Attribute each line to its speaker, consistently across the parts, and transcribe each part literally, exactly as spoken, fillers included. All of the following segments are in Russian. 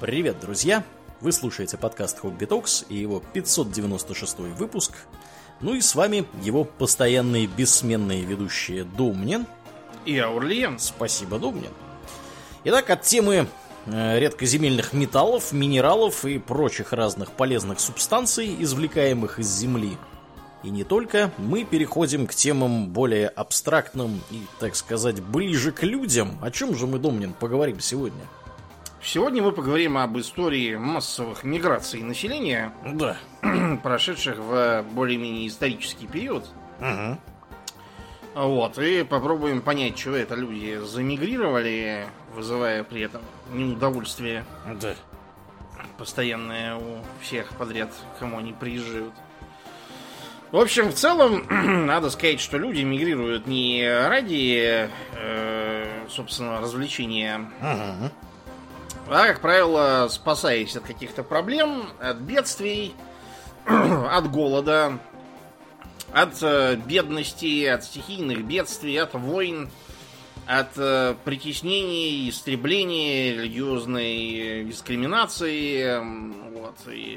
Speaker 1: Привет, друзья! Вы слушаете подкаст Хобби Токс и его пятьсот девяносто шестой выпуск. Ну и с вами его постоянные бессменные ведущие Домнин
Speaker 2: и Аурлиен.
Speaker 1: Спасибо, Домнин. Итак, от темы э, редкоземельных металлов, минералов и прочих разных полезных субстанций, извлекаемых из земли, и не только, мы переходим к темам более абстрактным и, так сказать, ближе к людям. О чем же мы, Домнин, поговорим сегодня?
Speaker 2: Сегодня мы поговорим об истории массовых миграций населения,
Speaker 1: да.
Speaker 2: прошедших в более-менее исторический период.
Speaker 1: Угу.
Speaker 2: Вот, и попробуем понять, чего это люди замигрировали, вызывая при этом неудовольствие
Speaker 1: да.
Speaker 2: постоянное у всех подряд, к кому они приезжают. В общем, в целом, надо сказать, что люди мигрируют не ради, э, собственно, развлечения,
Speaker 1: угу.
Speaker 2: а, как правило, спасаясь от каких-то проблем, от бедствий, от голода, от э, бедности, от стихийных бедствий, от войн, от э, притеснений, истребления, религиозной дискриминации. Вот, и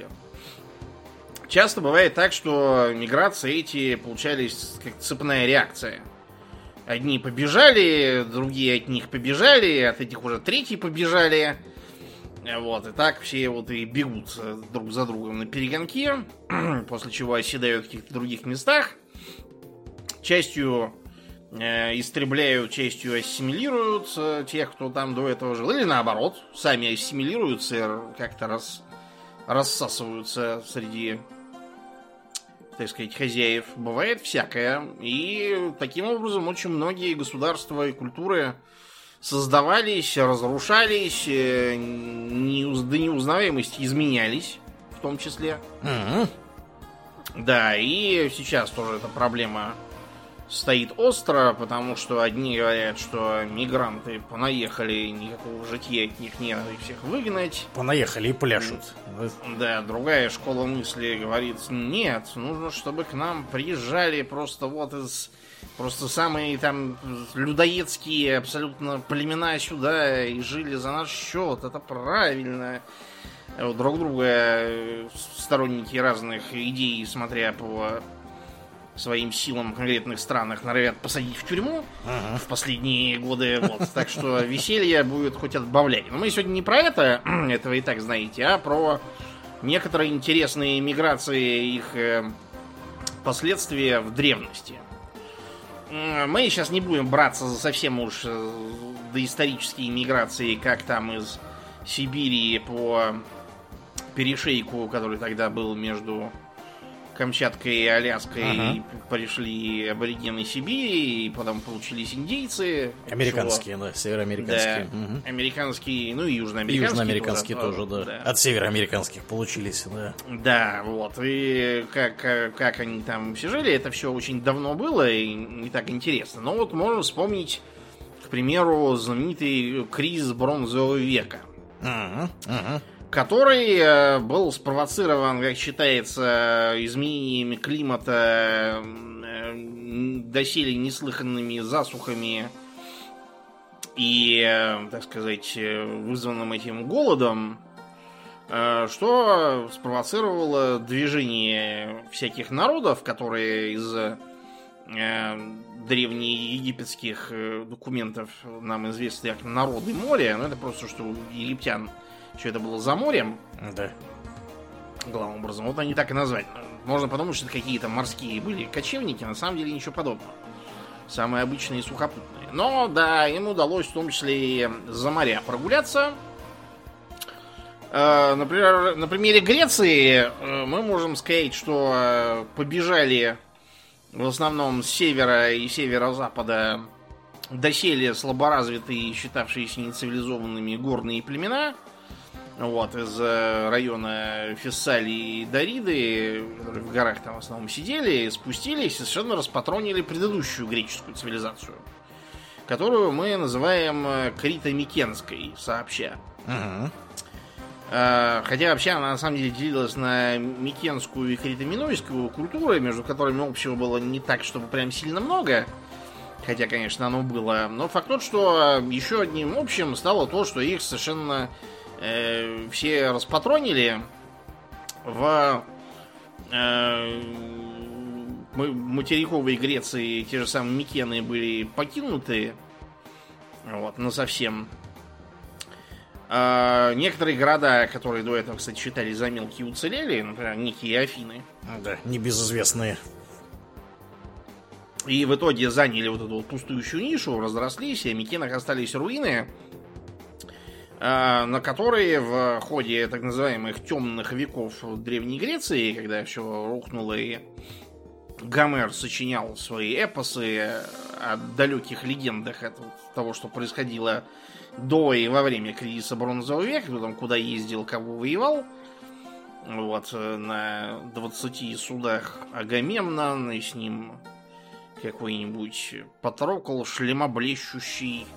Speaker 2: часто бывает так, что миграции эти получались как цепная реакция. Одни побежали, другие от них побежали, от этих уже третьи побежали. Вот, и так все вот и бегут друг за другом на перегонки, после чего оседают в каких-то других местах. Частью э, истребляют, частью ассимилируют э, тех, кто там до этого жил. Или наоборот, сами ассимилируются, как-то рас, рассасываются среди, так сказать, хозяев. Бывает всякое. И таким образом очень многие государства и культуры создавались, разрушались, не, до неузнаваемости изменялись, в том числе.
Speaker 1: Mm-hmm.
Speaker 2: Да, и сейчас тоже эта проблема стоит остро, потому что одни говорят, что мигранты понаехали, никакого житья от них нет, их всех выгнать.
Speaker 1: Понаехали и пляшут.
Speaker 2: Да, другая школа мысли говорит, нет, нужно, чтобы к нам приезжали просто вот из... Просто самые там людоедские абсолютно племена сюда и жили за наш счет. Это правильно. Друг друга сторонники разных идей, смотря по своим силам в конкретных странах, норовят посадить в тюрьму uh-huh. в последние годы. Вот. Так что веселье будет хоть отбавлять. Но мы сегодня не про это, этого и так знаете, а про некоторые интересные миграции, их последствия в древности. Мы сейчас не будем браться за совсем уж доисторические миграции, как там из Сибири по перешейку, который тогда был между Камчаткой и Аляской, uh-huh. пришли аборигены Сибири, и потом получились индейцы.
Speaker 1: Американские, чего? Да, североамериканские.
Speaker 2: Да, угу. Американские, ну и южноамериканские.
Speaker 1: И южноамериканские тоже,
Speaker 2: тоже
Speaker 1: да.
Speaker 2: да.
Speaker 1: От североамериканских получились, да.
Speaker 2: Да, вот. И как, как они там все жили, это все очень давно было и не так интересно. Но вот можно вспомнить, к примеру, знаменитый кризис бронзового века.
Speaker 1: Uh-huh. Uh-huh.
Speaker 2: Который был спровоцирован, как считается, изменениями климата, доселе неслыханными засухами и, так сказать, вызванным этим голодом, что спровоцировало движение всяких народов, которые из древнеегипетских документов нам известны как народы моря, но это просто что у египтян что это было за морем.
Speaker 1: Да.
Speaker 2: Главным образом. Вот они так и назвали. Можно подумать, что это какие-то морские были кочевники. На самом деле ничего подобного. Самые обычные сухопутные. Но, да, им удалось в том числе и за моря прогуляться. Например, на примере Греции мы можем сказать, что побежали в основном с севера и северо-запада доселе слаборазвитые, считавшиеся нецивилизованными горные племена. Вот, из района Фессалии и Дариды, которые в горах там в основном сидели, спустились и совершенно распатронили предыдущую греческую цивилизацию, которую мы называем Крито-Микенской сообща.
Speaker 1: Uh-huh.
Speaker 2: Хотя вообще она на самом деле делилась на микенскую и крито-минойскую культуры, между которыми общего было не так, чтобы прям сильно много. Хотя, конечно, оно было. Но факт тот, что еще одним общим стало то, что их совершенно э, все распатронили. В э, материковой Греции те же самые Микены были покинуты. Вот, насовсем. А некоторые города, которые до этого, кстати, считались за мелкие, уцелели, например, некие Афины.
Speaker 1: Да, небезызвестные.
Speaker 2: И в итоге заняли вот эту вот пустующую нишу, разрослись, и в Микенах остались руины, на которые в ходе так называемых темных веков Древней Греции, когда все рухнуло и Гомер сочинял свои эпосы о далеких легендах от того, что происходило до и во время кризиса Бронзового века, кто там куда ездил, кого воевал. Вот, на двадцати судах Агамемнон, и с ним какой-нибудь Патрокл шлемоблещущий.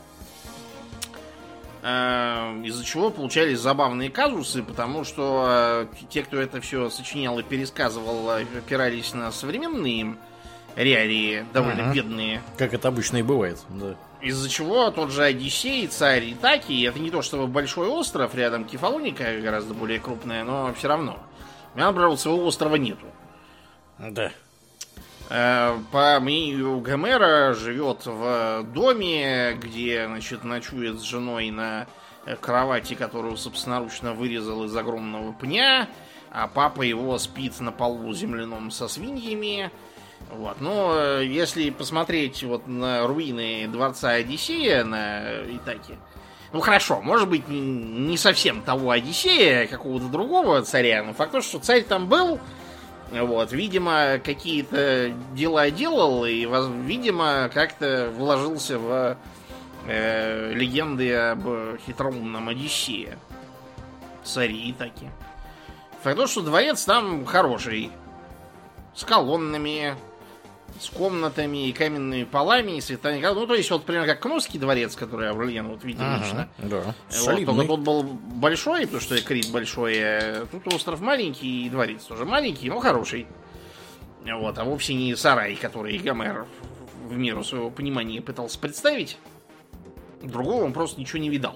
Speaker 2: Из-за чего получались забавные казусы, потому что те, кто это все сочинял и пересказывал, опирались на современные им реалии, довольно ага. бедные.
Speaker 1: Как это обычно и бывает, да.
Speaker 2: Из-за чего тот же Одиссей, царь Итаки, это не то чтобы большой остров, рядом Кефалоника гораздо более крупная, но все равно. У меня, например, своего острова нету.
Speaker 1: Да.
Speaker 2: По мнению Гомера, живет в доме, где, значит, ночует с женой на кровати, которую собственноручно вырезал из огромного пня, а папа его спит на полу земляном со свиньями. Вот. Но если посмотреть вот на руины дворца Одиссея на Итаке, ну хорошо, может быть не совсем того Одиссея, а какого-то другого царя, но факт то, что царь там был, вот, видимо, какие-то дела делал и, видимо, как-то вложился в э, легенды об хитроумном Одиссее, царе Итаки. Факт то, что дворец там хороший, с колоннами, с комнатами и каменными полами, и светами. Ну, то есть, вот примерно как Кносский дворец, который я в Ульян вот видел ага, лично.
Speaker 1: Да.
Speaker 2: Вот, только тот был большой, потому что Крит большой, а тут остров маленький, и дворец тоже маленький, но хороший. Вот, а вовсе не сарай, который Гомер в меру своего понимания пытался представить. Другого он просто ничего не видал.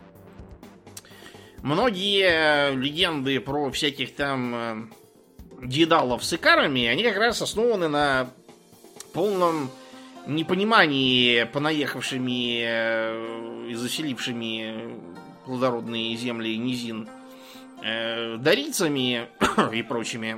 Speaker 2: Многие легенды про всяких там дедалов с икарами, они как раз основаны на полном непонимании понаехавшими и заселившими плодородные земли низин э, дарийцами и прочими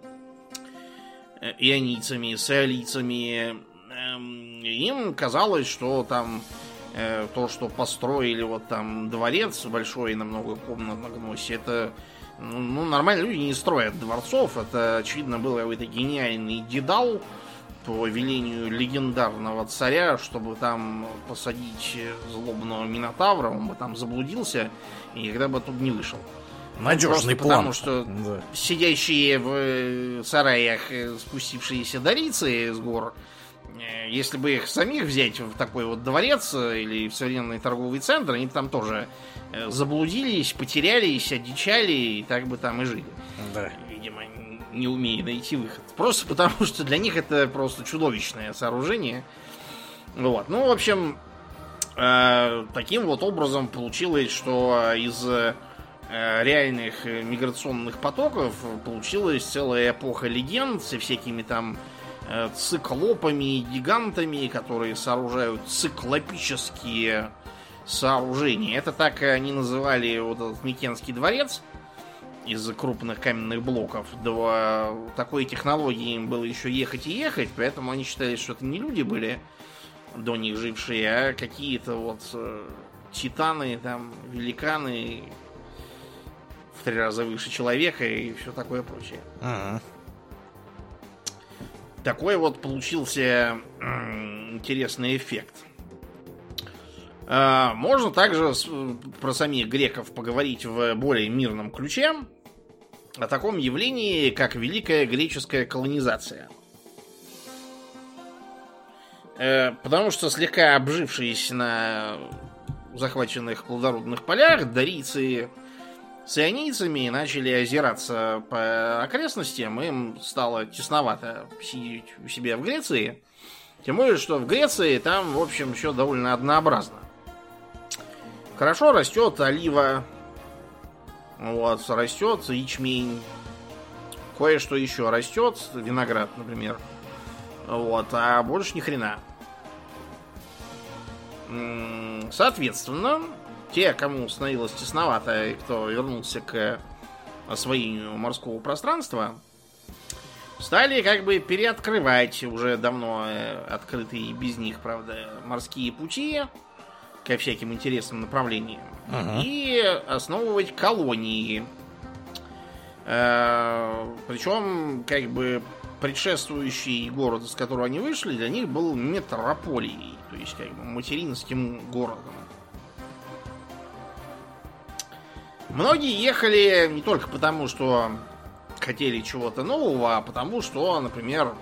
Speaker 2: ионийцами, сеолийцами. Э, им казалось, что там э, то, что построили вот там дворец большой на много комнат на Гносе, это ну, нормально люди не строят дворцов. Это, очевидно, был какой-то гениальный дедал по велению легендарного царя, чтобы там посадить злобного Минотавра, он бы там заблудился и никогда бы оттуда не вышел.
Speaker 1: Надежный
Speaker 2: Просто
Speaker 1: план.
Speaker 2: Потому что да. сидящие в сараях спустившиеся дарийцы с гор, если бы их самих взять в такой вот дворец или в современный торговый центр, они бы там тоже заблудились, потерялись, одичали и так бы там и жили.
Speaker 1: Да.
Speaker 2: Видимо, не умея найти выход. Просто потому, что для них это просто чудовищное сооружение. Вот. Ну, в общем, э, таким вот образом получилось, что из э, реальных миграционных потоков получилась целая эпоха легенд со всякими там э, циклопами и гигантами, которые сооружают циклопические сооружения. Это так они называли вот этот Микенский дворец из крупных каменных блоков. До такой технологии им было еще ехать и ехать, поэтому они считали, что это не люди были до них жившие, а какие-то вот э, титаны, там, великаны в три раза выше человека и все такое прочее.
Speaker 1: Ага.
Speaker 2: Такой вот получился э, интересный эффект. Э, можно также с, про самих греков поговорить в более мирном ключе о таком явлении, как Великая Греческая колонизация. Э, потому что слегка обжившись на захваченных плодородных полях, дарийцы с ионийцами начали озираться по окрестностям, им стало тесновато сидеть у себя в Греции. Тем более, что в Греции там, в общем, все довольно однообразно. Хорошо растет олива, Вот, растет ячмень. Кое-что еще растет, виноград, например. Вот, а больше ни хрена. Соответственно, те, кому становилось тесновато, и кто вернулся к освоению морского пространства, стали как бы переоткрывать уже давно открытые без них, правда, морские пути ко всяким интересным направлениям. Ага. И основывать колонии. Причем, как бы, предшествующий город, из которого они вышли, для них был метрополией, то есть, как бы, материнским городом. Многие ехали не только потому, что хотели чего-то нового, а потому, что, например,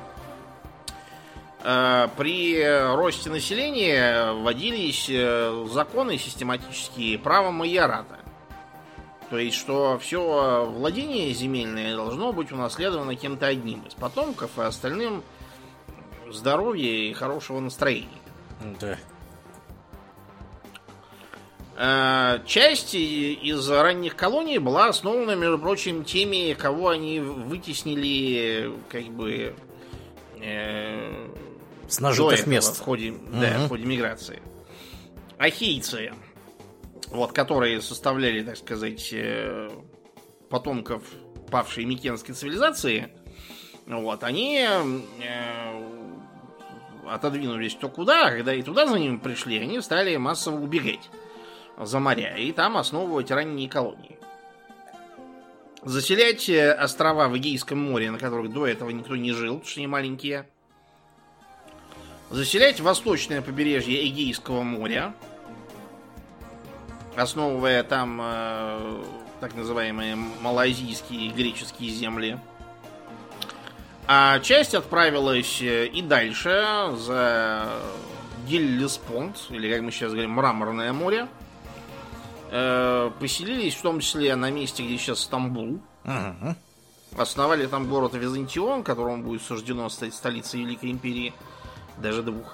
Speaker 2: при росте населения вводились законы систематические права майората. То есть, что все владение земельное должно быть унаследовано кем-то одним из потомков, а остальным здоровья и хорошего настроения. Да. Часть из ранних колоний была основана, между прочим, теми, кого они вытеснили, как бы, э,
Speaker 1: с нажитых мест
Speaker 2: в ходе, угу. да, в ходе миграции. Ахейцы, вот, которые составляли, так сказать, потомков павшей микенской цивилизации, вот, они э, отодвинулись то куда, а когда и туда за ними пришли, они стали массово убегать за моря и там основывать ранние колонии. Заселять острова в Эгейском море, на которых до этого никто не жил, потому что они маленькие. Заселять восточное побережье Эгейского моря, основывая там э, так называемые малайзийские и греческие земли. А часть отправилась и дальше за Геллеспонд, или, как мы сейчас говорим, Мраморное море. Э, поселились в том числе на месте, где сейчас Стамбул. Uh-huh. Основали там город Византион, которому будет суждено стать столицей Великой Империи. Даже двух.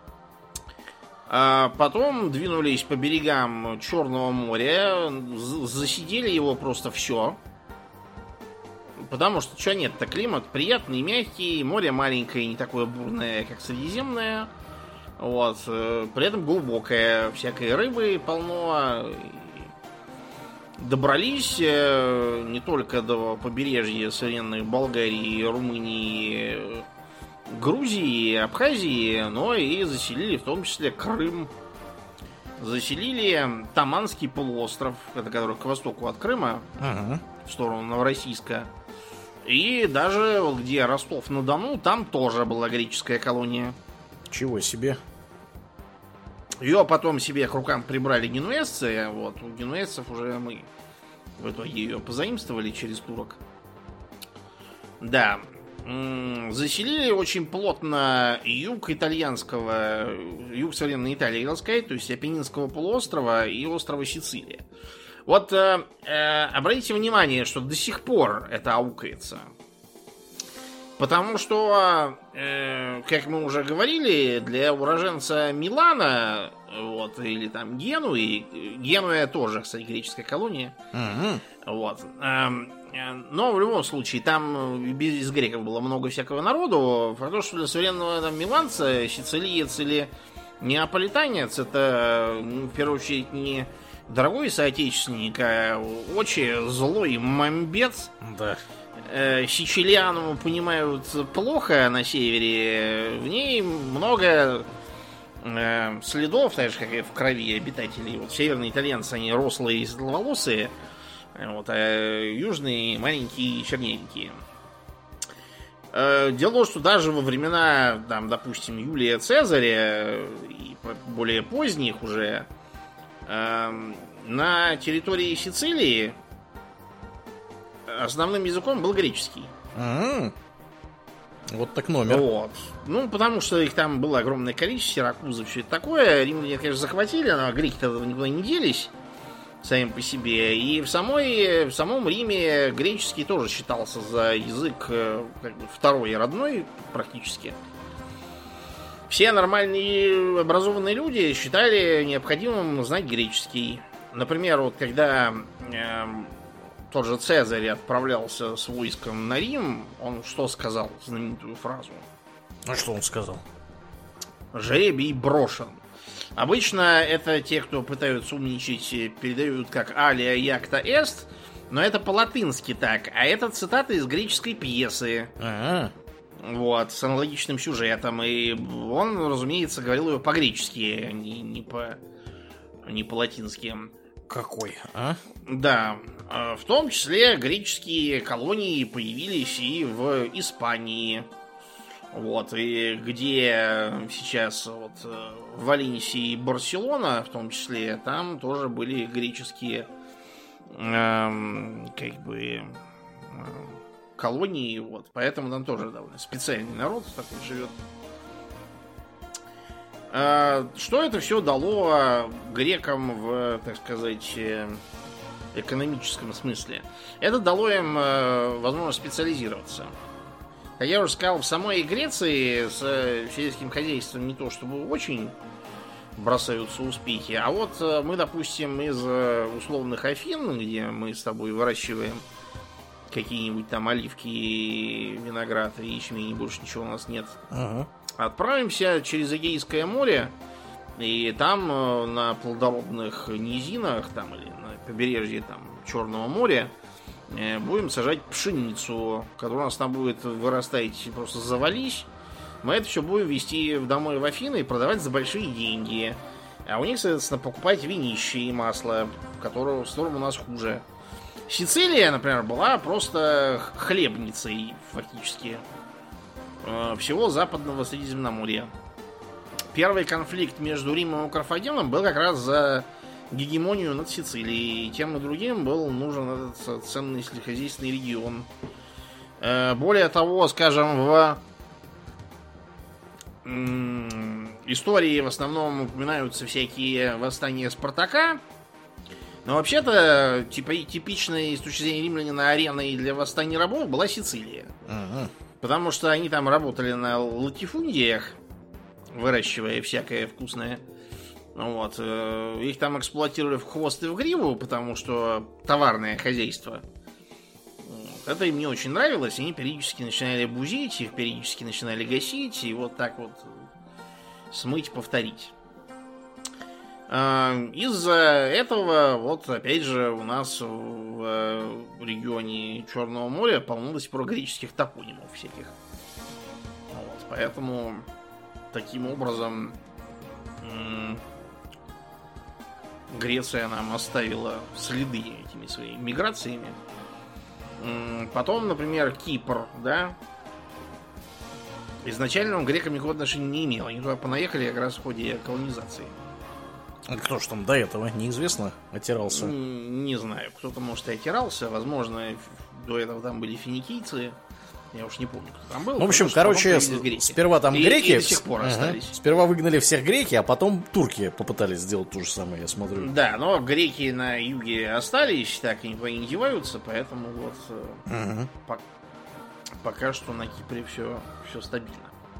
Speaker 2: А потом двинулись по берегам Черного моря, засидели его просто все. Потому что, что нет-то, климат приятный, мягкий, море маленькое, не такое бурное, как Средиземное. Вот. При этом глубокое, всякой рыбы полно. Добрались не только до побережья современной Болгарии, Румынии, Грузии, Абхазии, но и заселили в том числе Крым. Заселили Таманский полуостров, это который к востоку от Крыма, ага. в сторону Новороссийска. И даже вот где Ростов-на-Дону, там тоже была греческая колония.
Speaker 1: Чего себе?
Speaker 2: Ее потом себе к рукам прибрали генуэзцы. Вот, у генуэзцев уже мы в итоге ее позаимствовали через турок. Да. Заселили очень плотно юг итальянского, юг современной Италии, хотел сказать, то есть Апеннинского полуострова и острова Сицилия. Вот э, э, обратите внимание, что до сих пор это аукается. Потому что, э, как мы уже говорили, для уроженца Милана, вот, или там Генуи, Генуя тоже, кстати, греческая колония. Mm-hmm. Вот. Э, но в любом случае, там из греков было много всякого народу. Потому что для современного там, миланца, сицилиец или неаполитанец, это, в первую очередь, не дорогой соотечественник, а очень злой мамбец.
Speaker 1: Да.
Speaker 2: Сицилиану понимают плохо на севере. В ней много э, следов, так же, как и в крови обитателей. Вот северные итальянцы, они рослые и светловолосые, вот, а южные маленькие и черненькие. Э, дело в том, что даже во времена, там, допустим, Юлия Цезаря и более поздних уже э, на территории Сицилии основным языком был греческий.
Speaker 1: А-а-а. Вот так номер.
Speaker 2: Вот. Ну, потому что их там было огромное количество, сиракузов, все это такое. Римляне, конечно, захватили, но греки-то никуда не делись сами по себе. И в, самой, в самом Риме греческий тоже считался за язык как бы, второй и родной практически. Все нормальные образованные люди считали необходимым знать греческий. Например, вот когда... Э, тот же Цезарь отправлялся с войском на Рим, он что сказал, знаменитую фразу?
Speaker 1: А что он сказал?
Speaker 2: Жребий брошен. Обычно это те, кто пытаются умничать, передают как алия якта эст, но это по-латынски так, а это цитата из греческой пьесы.
Speaker 1: А-а.
Speaker 2: Вот, с аналогичным сюжетом. И он, разумеется, говорил ее по-гречески, а не, не по не по-латински.
Speaker 1: Какой, а?
Speaker 2: Да. В том числе греческие колонии появились и в Испании. Вот, и где сейчас вот Валенсия и Барселона, в том числе, там тоже были греческие эм, как бы колонии, вот, поэтому там тоже довольно специальный народ такой живет. Э, что это все дало грекам в, так сказать, экономическом смысле? Это дало им э, возможность специализироваться. Как я уже сказал, в самой Греции с сельским хозяйством не то чтобы очень бросаются успехи. А вот мы, допустим, из условных Афин, где мы с тобой выращиваем какие-нибудь там оливки, виноград и ячмень, и больше ничего у нас нет,
Speaker 1: ага.
Speaker 2: отправимся через Эгейское море, и там на плодородных низинах, там или на побережье там Черного моря, будем сажать пшеницу, которая у нас там будет вырастать просто завались. Мы это все будем везти в домой в Афины и продавать за большие деньги. А у них, соответственно, покупать винище и масло, которого в сторону у нас хуже. Сицилия, например, была просто хлебницей фактически всего западного Средиземноморья. Первый конфликт между Римом и Карфагеном был как раз за гегемонию над Сицилией. И тем и другим был нужен этот ценный сельскохозяйственный регион. Более того, скажем, в истории в основном упоминаются всякие восстания Спартака. Но вообще-то типа, типичной с точки зрения римлянина ареной для восстания рабов была Сицилия. Uh-huh. Потому что они там работали на латифундиях, выращивая всякое вкусное. Вот. Их там эксплуатировали в хвост и в гриву, потому что товарное хозяйство. Это им не очень нравилось. Они периодически начинали бузить, их периодически начинали гасить, и вот так вот смыть, повторить. Из-за этого, вот опять же, у нас в регионе Черного моря полно до сих пор греческих топонимов всяких. Вот. Поэтому таким образом Греция нам оставила следы этими своими миграциями. Потом, например, Кипр, да. Изначально он к грекам никакого отношения не имел. Они туда понаехали как раз в ходе колонизации.
Speaker 1: А кто ж там до этого, неизвестно, отирался?
Speaker 2: Не знаю, кто-то, может, и отирался. Возможно, до этого там были финикийцы. Я уж не помню, кто там был.
Speaker 1: В общем, короче, сперва там
Speaker 2: и,
Speaker 1: греки.
Speaker 2: И до сих пор ага. остались.
Speaker 1: Сперва выгнали всех греки, а потом турки попытались сделать то же самое, я смотрю.
Speaker 2: Да, но греки на юге остались, так и не деваются, поэтому вот ага. по- пока что на Кипре все, все стабильно.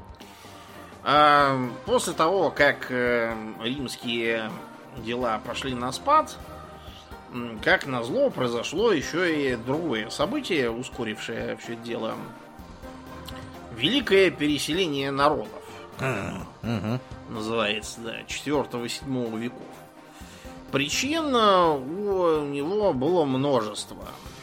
Speaker 2: А после того, как э, римские дела пошли на спад, как назло, произошло еще и другое событие, ускорившее все это дело. Великое переселение народов. Uh-huh. Называется, да, четвёртого-седьмого веков. Причин у него было множество.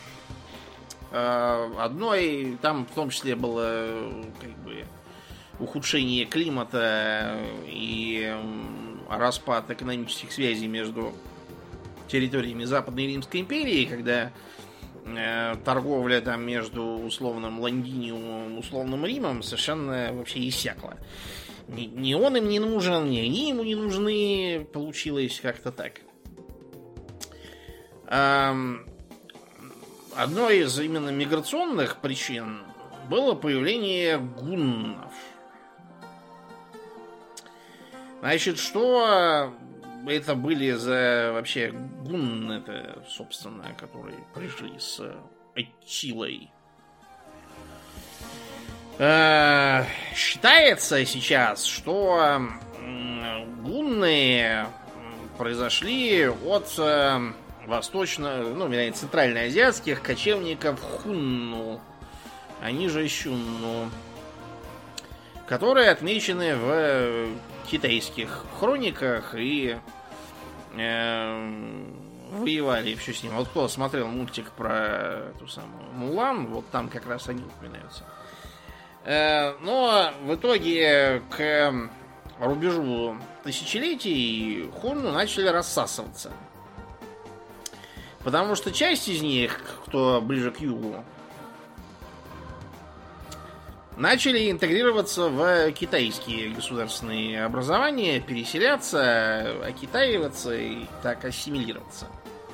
Speaker 2: Одной, там в том числе было как бы ухудшение климата и распад экономических связей между территориями Западной Римской империи, когда э, торговля там между условным Лондиниумом и условным Римом совершенно вообще иссякла. Ни, ни он им не нужен, ни они ему не нужны. Получилось как-то так. Эм, одной из именно миграционных причин было появление гуннов. Значит, что это были за вообще гунны, это, собственно, которые пришли с Аттилой. Э, считается сейчас, что гунны произошли от восточно, ну, вернее, центральноазиатских кочевников хунну, они же щунну, которые отмечены в китайских хрониках и э, воевали еще с ним. Вот кто смотрел мультик про эту самую Мулан, вот там как раз они упоминаются. Э, но в итоге к рубежу тысячелетий хунну начали рассасываться. Потому что часть из них, кто ближе к югу, начали интегрироваться в китайские государственные образования, переселяться, окитаиваться и так ассимилироваться.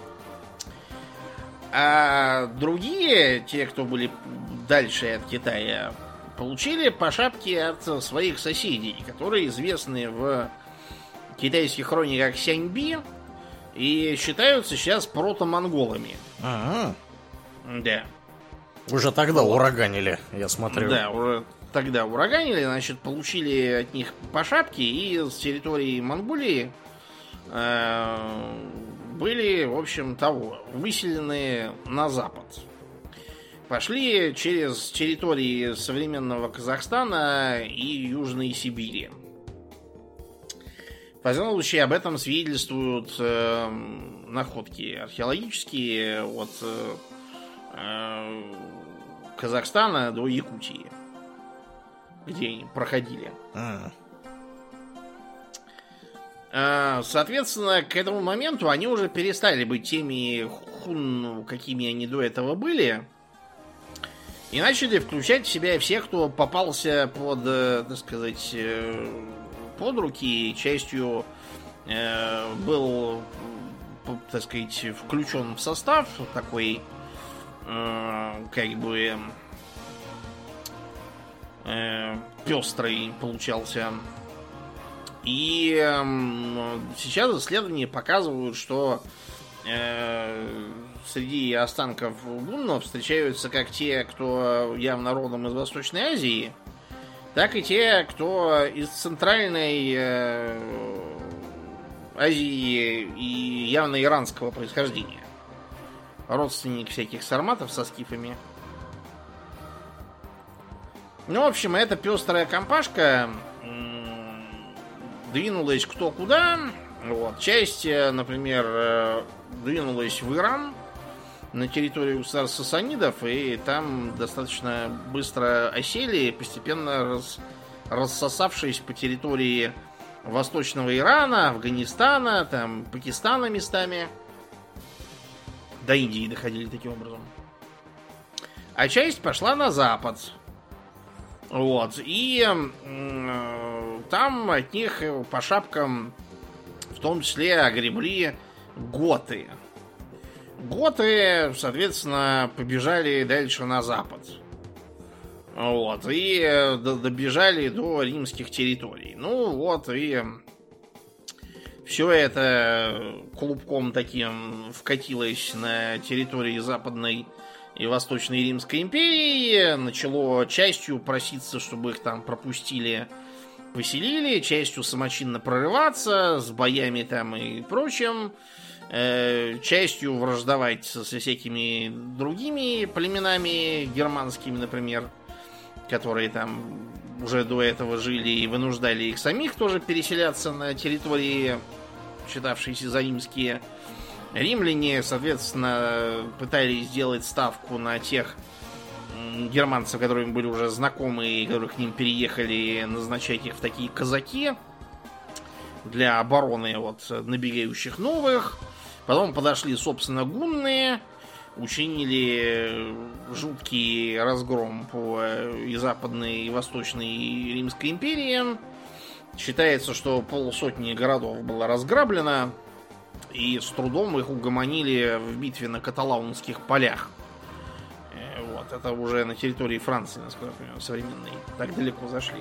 Speaker 2: А другие, те, кто были дальше от Китая, получили по шапке от своих соседей, которые известны в китайских хрониках Сяньби и считаются сейчас протомонголами.
Speaker 1: Ага.
Speaker 2: Да.
Speaker 1: Уже тогда ураганили, я смотрю.
Speaker 2: Да, уже тогда ураганили, значит, получили от них по шапке, и с территории Монголии э, были, в общем, того, выселены на запад. Пошли через территории современного Казахстана и Южной Сибири. В всяком случае, об этом свидетельствуют э, находки археологические от э, Казахстана до Якутии, где они проходили.
Speaker 1: А.
Speaker 2: Э, соответственно, к этому моменту они уже перестали быть теми хунну, какими они до этого были, и начали включать в себя всех, кто попался под, э, так сказать, э, под руки, частью э, был, так сказать, включен в состав такой, э, как бы э, пестрый получался. И э, сейчас исследования показывают, что э, среди останков гуннов встречаются как те, кто явно родом из Восточной Азии, так и те, кто из Центральной э, Азии и явно иранского происхождения. Родственник всяких сарматов со скифами. Ну, в общем, эта пестрая компашка м- двинулась кто куда. Вот. Часть, например, э, двинулась в Иран, на территорию государства сасанидов, и там достаточно быстро осели, постепенно рас, рассосавшись по территории Восточного Ирана, Афганистана, там, Пакистана местами. До Индии доходили таким образом. А часть пошла на запад. Вот. И э, там от них по шапкам в том числе огребли готы. Готы, соответственно, побежали дальше на запад. Вот. И добежали до римских территорий. Ну вот, и все это клубком таким вкатилось на территории Западной и Восточной Римской империи. Начало частью проситься, чтобы их там пропустили, поселили, частью самочинно прорываться, с боями там и прочим. Частью враждовать со всякими другими племенами германскими, например, которые там уже до этого жили и вынуждали их самих тоже переселяться на территории, считавшиеся за римские. Римляне, соответственно, пытались сделать ставку на тех германцев, которые им были уже знакомы и которые к ним переехали, назначать их в такие казаки для обороны от набегающих новых. Потом подошли, собственно, гунны, учинили жуткий разгром по и Западной, и Восточной, и Римской империи. Считается, что полсотни городов было разграблено, и с трудом их угомонили в битве на Каталаунских полях. Вот, это уже на территории Франции, насколько я понимаю, современной. Так далеко зашли.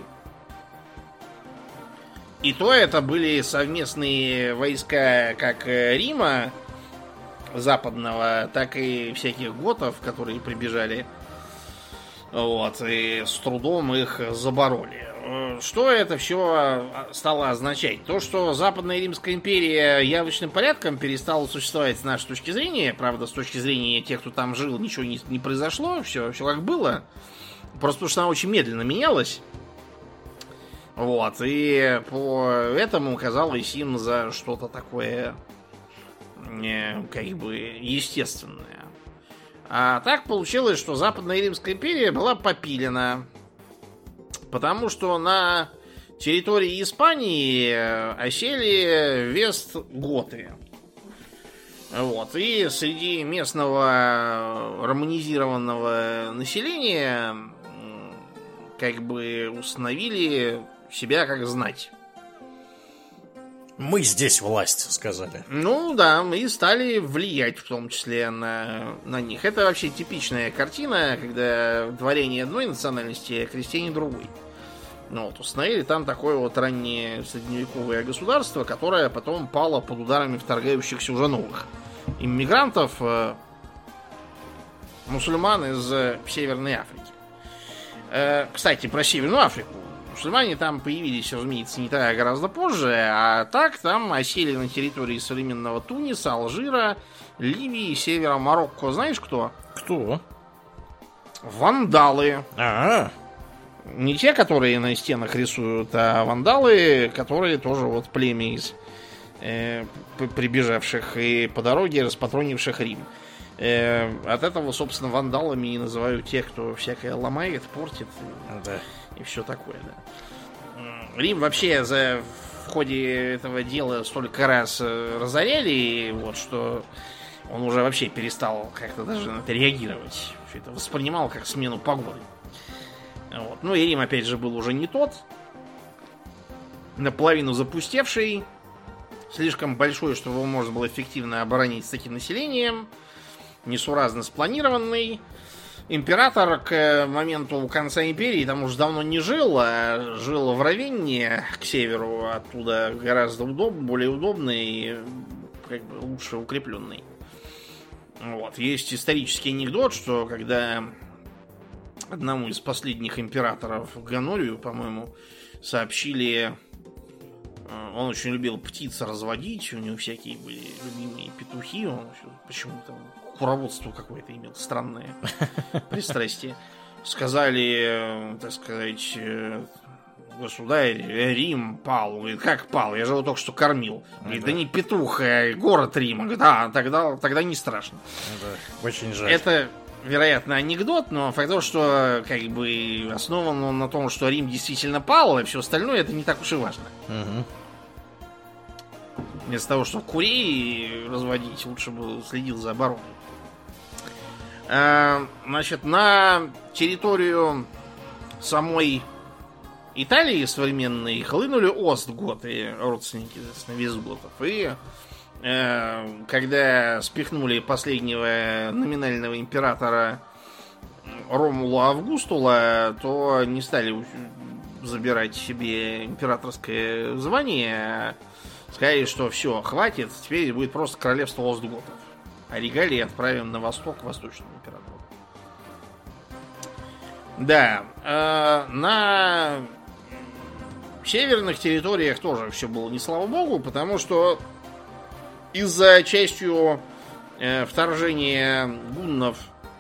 Speaker 2: И то это были совместные войска как Рима западного, так и всяких готов, которые прибежали. Вот, и с трудом их забороли. что это все стало означать? То, что Западная Римская империя явочным порядком перестала существовать с нашей точки зрения, правда, с точки зрения тех, кто там жил, ничего не, не произошло, все, все как было. Просто потому что она очень медленно менялась. Вот, и по этому казалось им за что-то такое, как бы, естественное. А так получилось, что Западная Римская империя была попилена. Потому что на территории Испании осели вестготы. Вот. И среди местного романизированного населения как бы установили себя как знать.
Speaker 1: Мы здесь власть, сказали.
Speaker 2: Ну да, и стали влиять в том числе на, на них. Это вообще типичная картина, когда дворяне одной национальности, а крестьяне другой. Ну вот, установили там такое вот раннее средневековое государство, которое потом пало под ударами вторгающихся уже новых иммигрантов, э, мусульман из э, Северной Африки. Э, кстати, про Северную Африку. Мусульмане там появились, разумеется, не так, а гораздо позже, а так там осели на территории современного Туниса, Алжира, Ливии, севера Марокко. Знаешь кто?
Speaker 1: Кто?
Speaker 2: Вандалы.
Speaker 1: А-а-а.
Speaker 2: Не те, которые на стенах рисуют, а вандалы, которые тоже вот племя из э, прибежавших и по дороге распатронивших Рим. Э, от этого, собственно, вандалами и называют тех, кто всякое ломает, портит.
Speaker 1: Да.
Speaker 2: И все такое, да. Рим вообще за, в ходе этого дела столько раз разоряли, вот, что он уже вообще перестал как-то даже на это реагировать. Все это воспринимал как смену погоды. Вот. Ну и Рим, опять же, был уже не тот. Наполовину запустевший. Слишком большой, чтобы его можно было эффективно оборонить с таким населением. Несуразно спланированный. Император к моменту конца империи там уже давно не жил, а жил в Равенне к северу, оттуда гораздо удоб, более удобный и как бы лучше укрепленный. Вот. Есть исторический анекдот, что когда одному из последних императоров Гонорию, по-моему, сообщили, он очень любил птиц разводить, у него всякие были любимые петухи, он почему-то куроводство какое-то имел странное пристрастие. Сказали, так сказать, государь, Рим пал. Говорит, как пал? Я же его только что кормил. Говорит, да не петух, а город Рима. Говорит, а, тогда, тогда не страшно.
Speaker 1: Да, очень жаль.
Speaker 2: Это, вероятно, анекдот, но факт того, что как бы основан он на том, что Рим действительно пал, а все остальное это не так уж и важно.
Speaker 1: Угу.
Speaker 2: Вместо того, чтобы курей разводить, лучше бы следил за обороной. Значит, на территорию самой Италии современной хлынули остготы, родственники, соответственно, вестготов. И э, когда спихнули последнего номинального императора Ромула Августула, то не стали забирать себе императорское звание. Сказали, что все, хватит, теперь будет просто королевство остготов. А регалии отправим на восток к восточному императору. Да, э, на северных территориях тоже все было не слава богу, потому что из-за частью э, вторжения гуннов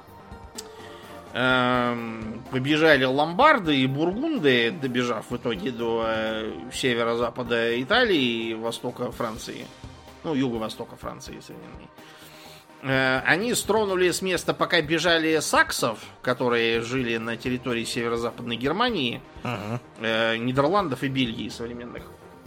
Speaker 2: э, побежали ломбарды и бургунды, добежав в итоге до э, северо-запада Италии и востока Франции. Ну, юго-востока Франции современной. Они стронули с места, пока бежали саксов, которые жили на территории северо-западной Германии, uh-huh. э, Нидерландов и Бельгии современных.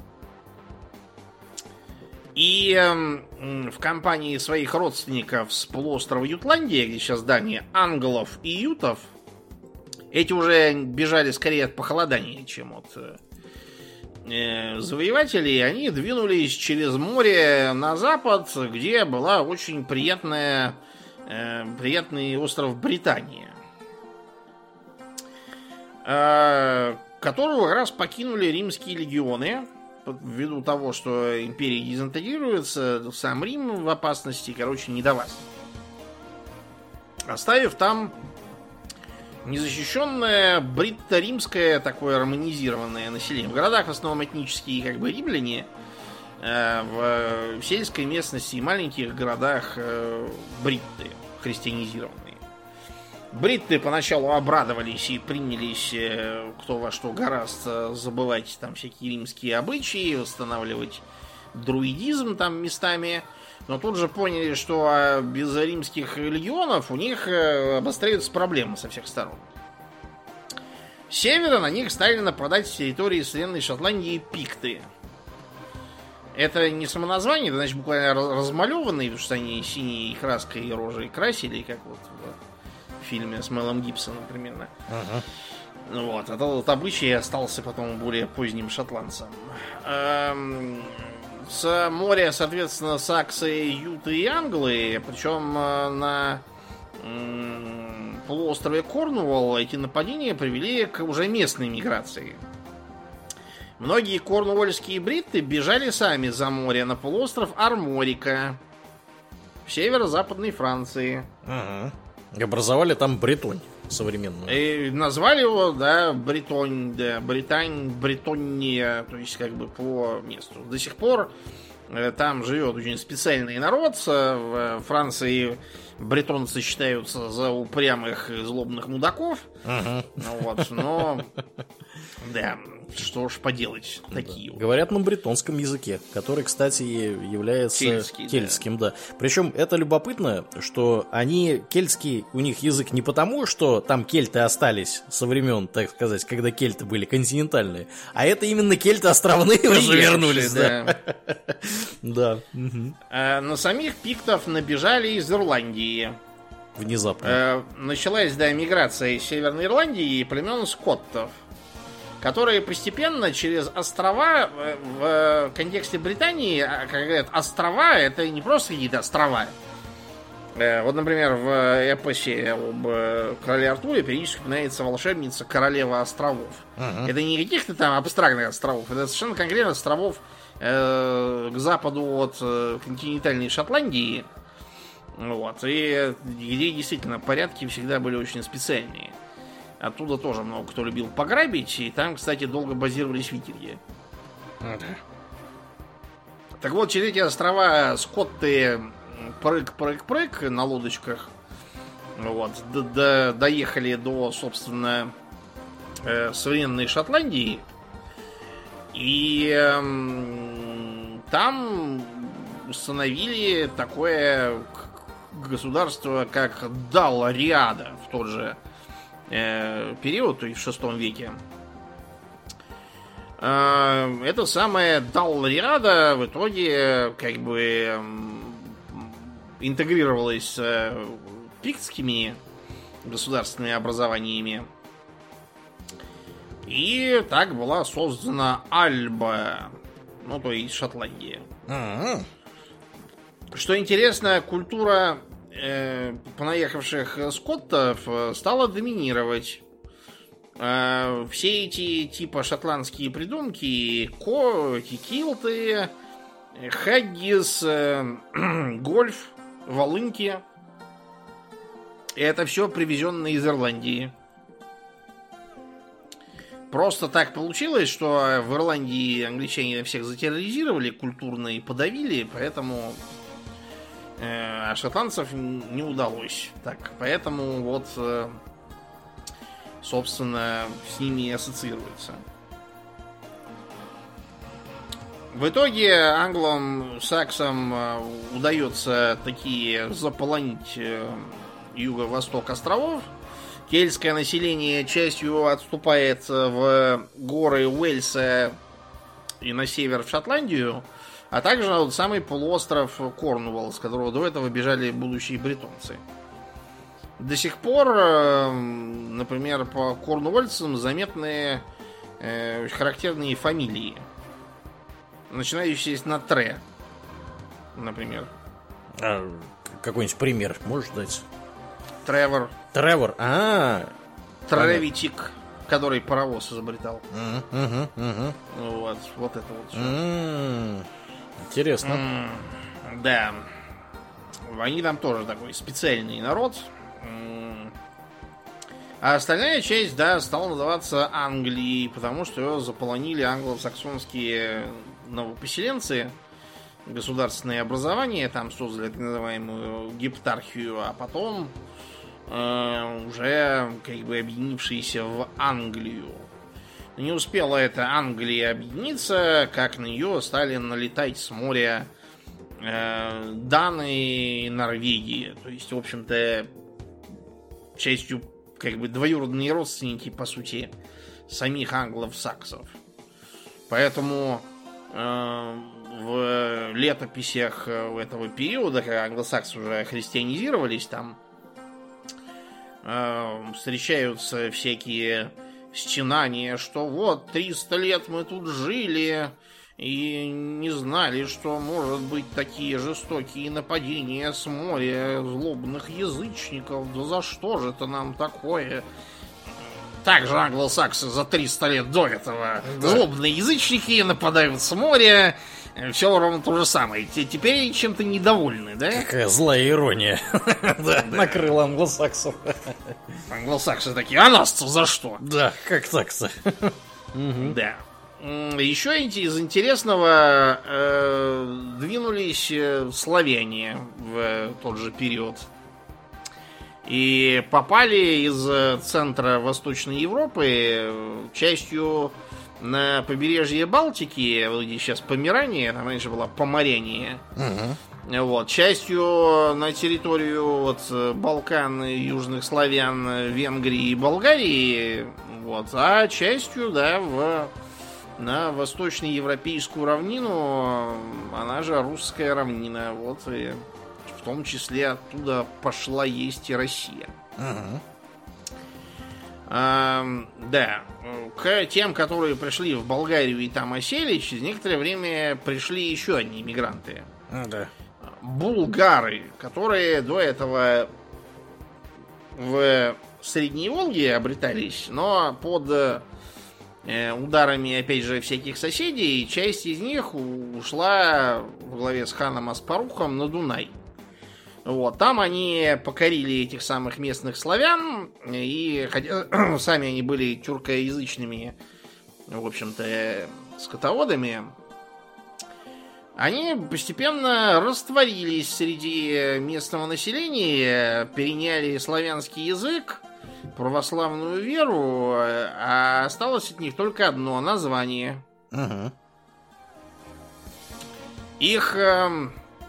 Speaker 2: И э, в компании своих родственников с полуострова Ютландия, где сейчас здание англов и ютов, эти уже бежали скорее от похолодания, чем от э, завоевателей. Они двинулись через море на запад, где была очень приятная, э, приятный остров Британия, э, которого как раз покинули римские легионы. Ввиду того, что империя дезинтегрируется, сам Рим в опасности, короче, не до вас. Оставив там незащищенное бритто-римское такое романизированное население. В городах в основном этнические как бы римляне, в сельской местности и маленьких городах бритты христианизированные. Бритты поначалу обрадовались и принялись кто во что гораст забывать там всякие римские обычаи, восстанавливать друидизм там местами. Но тут же поняли, что без римских легионов у них обостряются проблемы со всех сторон. С севера на них стали нападать с территории современной Шотландии пикты. Это не самоназвание, это значит буквально размалеванные, потому что они синей краской рожей красили, как вот в фильме с Мелом Гибсоном примерно.
Speaker 1: Ага.
Speaker 2: Вот, а этот обычай остался потом более поздним шотландцам. Эм, с моря, соответственно, саксы, юты и англы, причем на м, полуострове Корнуолл эти нападения привели к уже местной миграции. Многие корнуольские бритты бежали сами за море на полуостров Арморика в северо-западной Франции.
Speaker 1: Ага. Образовали там Бретонь современную.
Speaker 2: И назвали его, да, Бретонь, да, Британь, Бретония, то есть как бы по месту. До сих пор э, там живет очень специальный народ. В Франции бретонцы считаются за упрямых и злобных мудаков.
Speaker 1: Ага.
Speaker 2: Вот, но... Да, что ж поделать, такие.
Speaker 1: Да. Говорят на бретонском языке, который, кстати, является
Speaker 2: кельтский,
Speaker 1: кельтским, да. да. Причем это любопытно, что они, кельтский, у них язык не потому, что там кельты остались со времен, так сказать, когда кельты были континентальные, а это именно кельты островные уже вернулись, да. Да.
Speaker 2: На самих пиктов набежали из Ирландии.
Speaker 1: Внезапно.
Speaker 2: Началась, да, миграция из Северной Ирландии и племен скоттов, которые постепенно через острова, в контексте Британии, как говорят, острова, это не просто какие-то острова. Вот, например, в эпосе об короле Артуре периодически упоминается волшебница королева островов. Uh-huh. Это не каких-то там абстрактных островов, это совершенно конкретно островов э, к западу от континентальной Шотландии. Вот, и где действительно порядки всегда были очень специальные. Оттуда тоже много кто любил пограбить, и там, кстати, долго базировались викинги.
Speaker 1: Да.
Speaker 2: Так вот, через эти острова скотты прыг-прыг-прыг на лодочках вот, д- д- доехали до, собственно, э, современной Шотландии. И э, там установили такое государство, как Далриада в тот же период, то есть в шестом веке. Это самое Далриада в итоге как бы интегрировалось с пиктскими государственными образованиями. И так была создана Альба, ну то есть Шотландия.
Speaker 1: А-а-а.
Speaker 2: Что интересно, культура понаехавших скоттов стала доминировать. Все эти типа шотландские придумки, ко, килты, хаггис, гольф, волынки, это все привезенное из Ирландии. Просто так получилось, что в Ирландии англичане всех затерроризировали, культурно и подавили, поэтому а шотландцев не удалось. Так, поэтому вот, собственно, с ними и ассоциируется. В итоге англам, саксам удается такие заполонить юго-восток островов. Кельтское население частью отступает в горы Уэльса и на север в Шотландию, а также на тот самый полуостров Корнуолл, с которого до этого бежали будущие бретонцы. До сих пор, например, по корнуольцам заметны э, характерные фамилии, начинающиеся на Тре, например.
Speaker 1: А, какой-нибудь пример можешь дать?
Speaker 2: Тревор.
Speaker 1: Тревор, а,
Speaker 2: Тревитик, который паровоз изобретал.
Speaker 1: Угу, угу, угу.
Speaker 2: Вот, вот это вот все.
Speaker 1: М-м-м. Интересно.
Speaker 2: М-м, да. Они там тоже такой специальный народ. М-м. А остальная часть, да, стала называться Англией, потому что ее заполонили англосаксонские новопоселенцы, государственные образования, там создали так называемую гептархию, а потом э, уже как бы объединившиеся в Англию. Не успела эта Англия объединиться, как на нее стали налетать с моря э, Даны и Норвегии. То есть, в общем-то, частью как бы двоюродные родственники, по сути, самих англов-саксов. Поэтому э, в летописях этого периода, когда англосаксы уже христианизировались, там э, встречаются всякие стенания, что вот триста лет мы тут жили и не знали, что может быть такие жестокие нападения с моря злобных язычников. Да за что же это нам такое? Также англосаксы за триста лет до этого. Да. Злобные язычники нападают с моря. Все ровно то же самое. Теперь они чем-то недовольны, да?
Speaker 1: Какая злая ирония. Накрыла англосаксов.
Speaker 2: Англосаксы такие, а нас-то за что?
Speaker 1: Да, как так-то?
Speaker 2: Да. Еще из интересного э, двинулись славяне в тот же период. И попали из центра Восточной Европы частью на побережье Балтики, где сейчас Померания, там раньше была Поморения. Угу. Вот, частью на территорию вот, Балкан, южных славян, Венгрии и Болгарии. Вот, а частью, да, в... на восточноевропейскую равнину, она же русская равнина. Вот и в том числе оттуда пошла есть и Россия. Uh-huh. А, да. К тем, которые пришли в Болгарию и там осели, через некоторое время пришли еще одни мигранты.
Speaker 1: Uh-huh.
Speaker 2: Булгары, которые до этого в Средней Волге обретались, но под ударами, опять же, всяких соседей, часть из них ушла во главе с ханом Аспарухом на Дунай. Вот, там они покорили этих самых местных славян, и хотя сами они были тюркоязычными, в общем-то, скотоводами, они постепенно растворились среди местного населения, переняли славянский язык, православную веру, а осталось от них только одно название. Угу. Их э,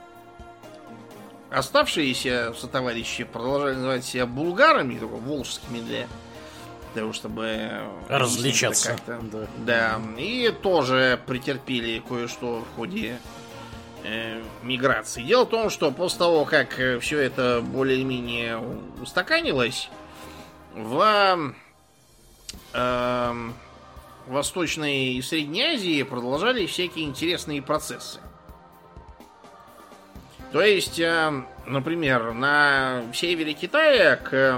Speaker 2: оставшиеся сотоварищи продолжали называть себя булгарами, только волжскими, для того, чтобы
Speaker 1: различаться.
Speaker 2: Да. Да. И тоже претерпели кое-что в ходе э, миграции. Дело в том, что после того, как все это более-менее устаканилось, в э, Восточной и Средней Азии продолжались всякие интересные процессы. То есть, э, например, на севере Китая к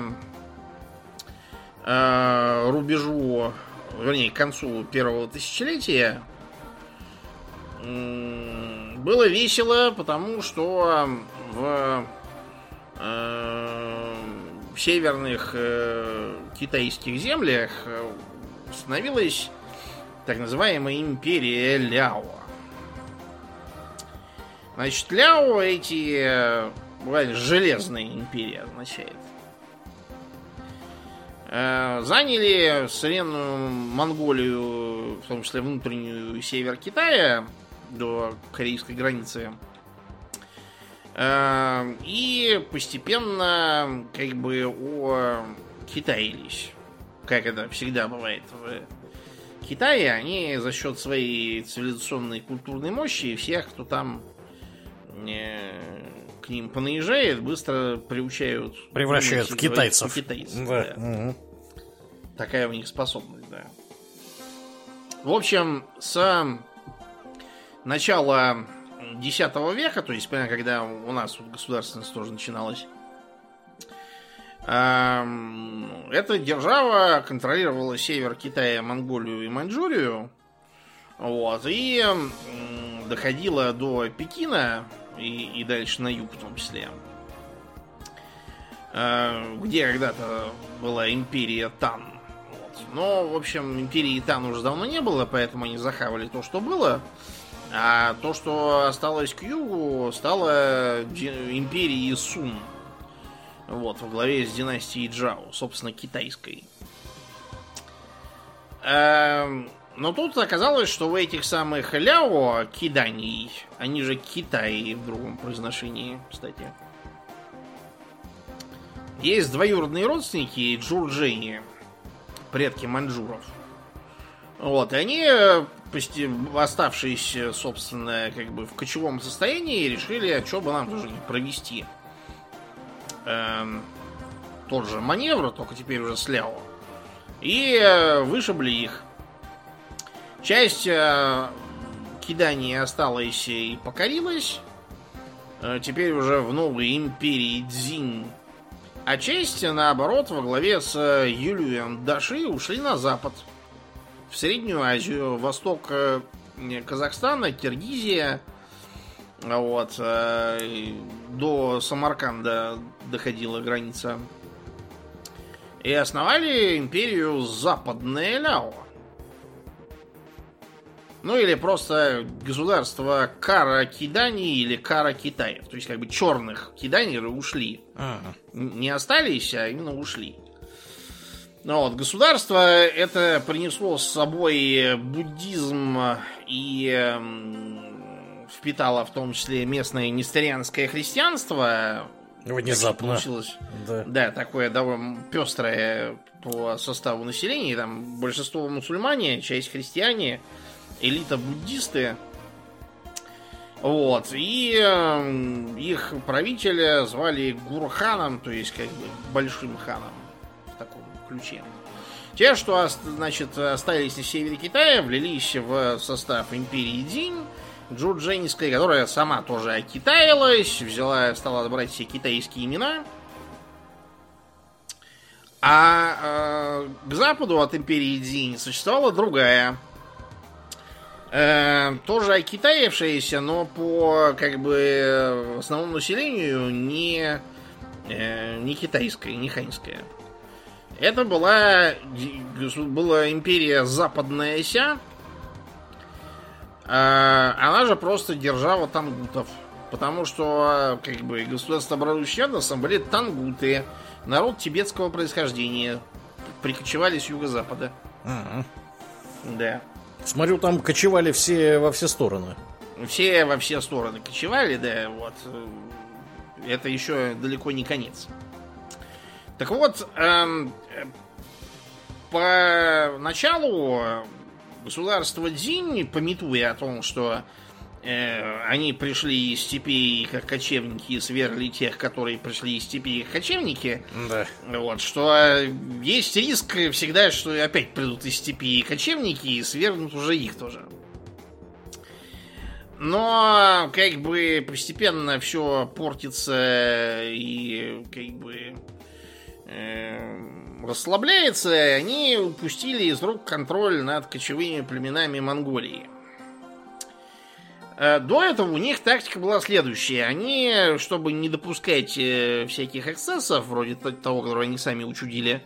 Speaker 2: э, рубежу, вернее, к концу первого тысячелетия э, было весело, потому что в э, в северных э, китайских землях э, установилась так называемая империя Ляо. Значит, Ляо эти э, буквально железная империя означает. Э, заняли современную Монголию, в том числе внутреннюю север Китая до корейской границы. И постепенно как бы окитаились. Как это всегда бывает в Китае. Они за счет своей цивилизационной и культурной мощи всех, кто там к ним понаезжает, быстро приучают.
Speaker 1: Превращают в китайцев.
Speaker 2: В китайцев,
Speaker 1: да.
Speaker 2: Да.
Speaker 1: Угу.
Speaker 2: Такая у них способность, да. В общем, с начала десятого века, то есть, понятно, когда у нас вот государственность тоже начиналась, эта держава контролировала север Китая, Монголию и Маньчжурию, вот, и доходила до Пекина и, и дальше на юг в том числе. где когда-то была империя Тан. Вот. Но, в общем, империи Тан уже давно не было, поэтому они захавали то, что было. А то, что осталось к югу, стало империей Сун. Вот, во главе с династией Джао, собственно, китайской. Но тут оказалось, что в этих самых ляо, киданий, они же Китай в другом произношении, кстати, есть двоюродные родственники джурджени, предки маньчжуров. Вот, и они, оставшись, собственно, как бы в кочевом состоянии, решили, а что бы нам тоже не провести. Эм, тот же маневр, только теперь уже с ляо. И э, вышибли их. Часть э, киданий осталась и покорилась. Э, теперь уже в новой империи Цзинь. А часть, наоборот, во главе с Юлюем Даши ушли на запад. В Среднюю Азию, восток э, Казахстана, Киргизия. Вот. Э, до Самарканда доходила граница. И основали империю Западное Ляо. Ну или просто государство Кара Кидани или Кара Китаев. То есть как бы черных киданеры ушли. А-а. Не остались, а именно ушли. Ну вот, государство это принесло с собой буддизм и э, впитало в том числе местное несторианское христианство.
Speaker 1: Внезапно.
Speaker 2: Получилось, да. да, такое довольно пестрое по составу населения. Там большинство мусульмане, часть христиане, элита буддисты. Вот. И э, их правителя звали Гурханом, то есть как бы большим ханом в таком ключе. Те, что, значит, остались на севере Китая, влились в состав империи Динь, джурдженской, которая сама тоже окитаилась, взяла, стала брать все китайские имена. А э, к западу от империи Цзинь существовала другая, э, тоже окитаившаяся, но по как бы основному населению не, э, не китайская, не ханьская. Это была, была империя Западная Ся. Она же просто держава тангутов. Потому что, как бы, государствообразующим этносом были тангуты, народ тибетского происхождения, прикочевали с юго-запада.
Speaker 1: А-а.
Speaker 2: Да.
Speaker 1: Смотрю, там кочевали все во все стороны.
Speaker 2: Все во все стороны кочевали, да, вот. Это еще далеко не конец. Так вот, эм, по началу государство Цзинь, памятуя о том, что э, они пришли из степей как кочевники и свергли тех, которые пришли из степей как кочевники,
Speaker 1: да.
Speaker 2: Вот, что есть риск всегда, что опять придут из степи кочевники и свергнут уже их тоже. Но как бы постепенно все портится и как бы расслабляется, они упустили из рук контроль над кочевыми племенами Монголии. До этого у них тактика была следующая. Они, чтобы не допускать всяких эксцессов, вроде того, который они сами учудили,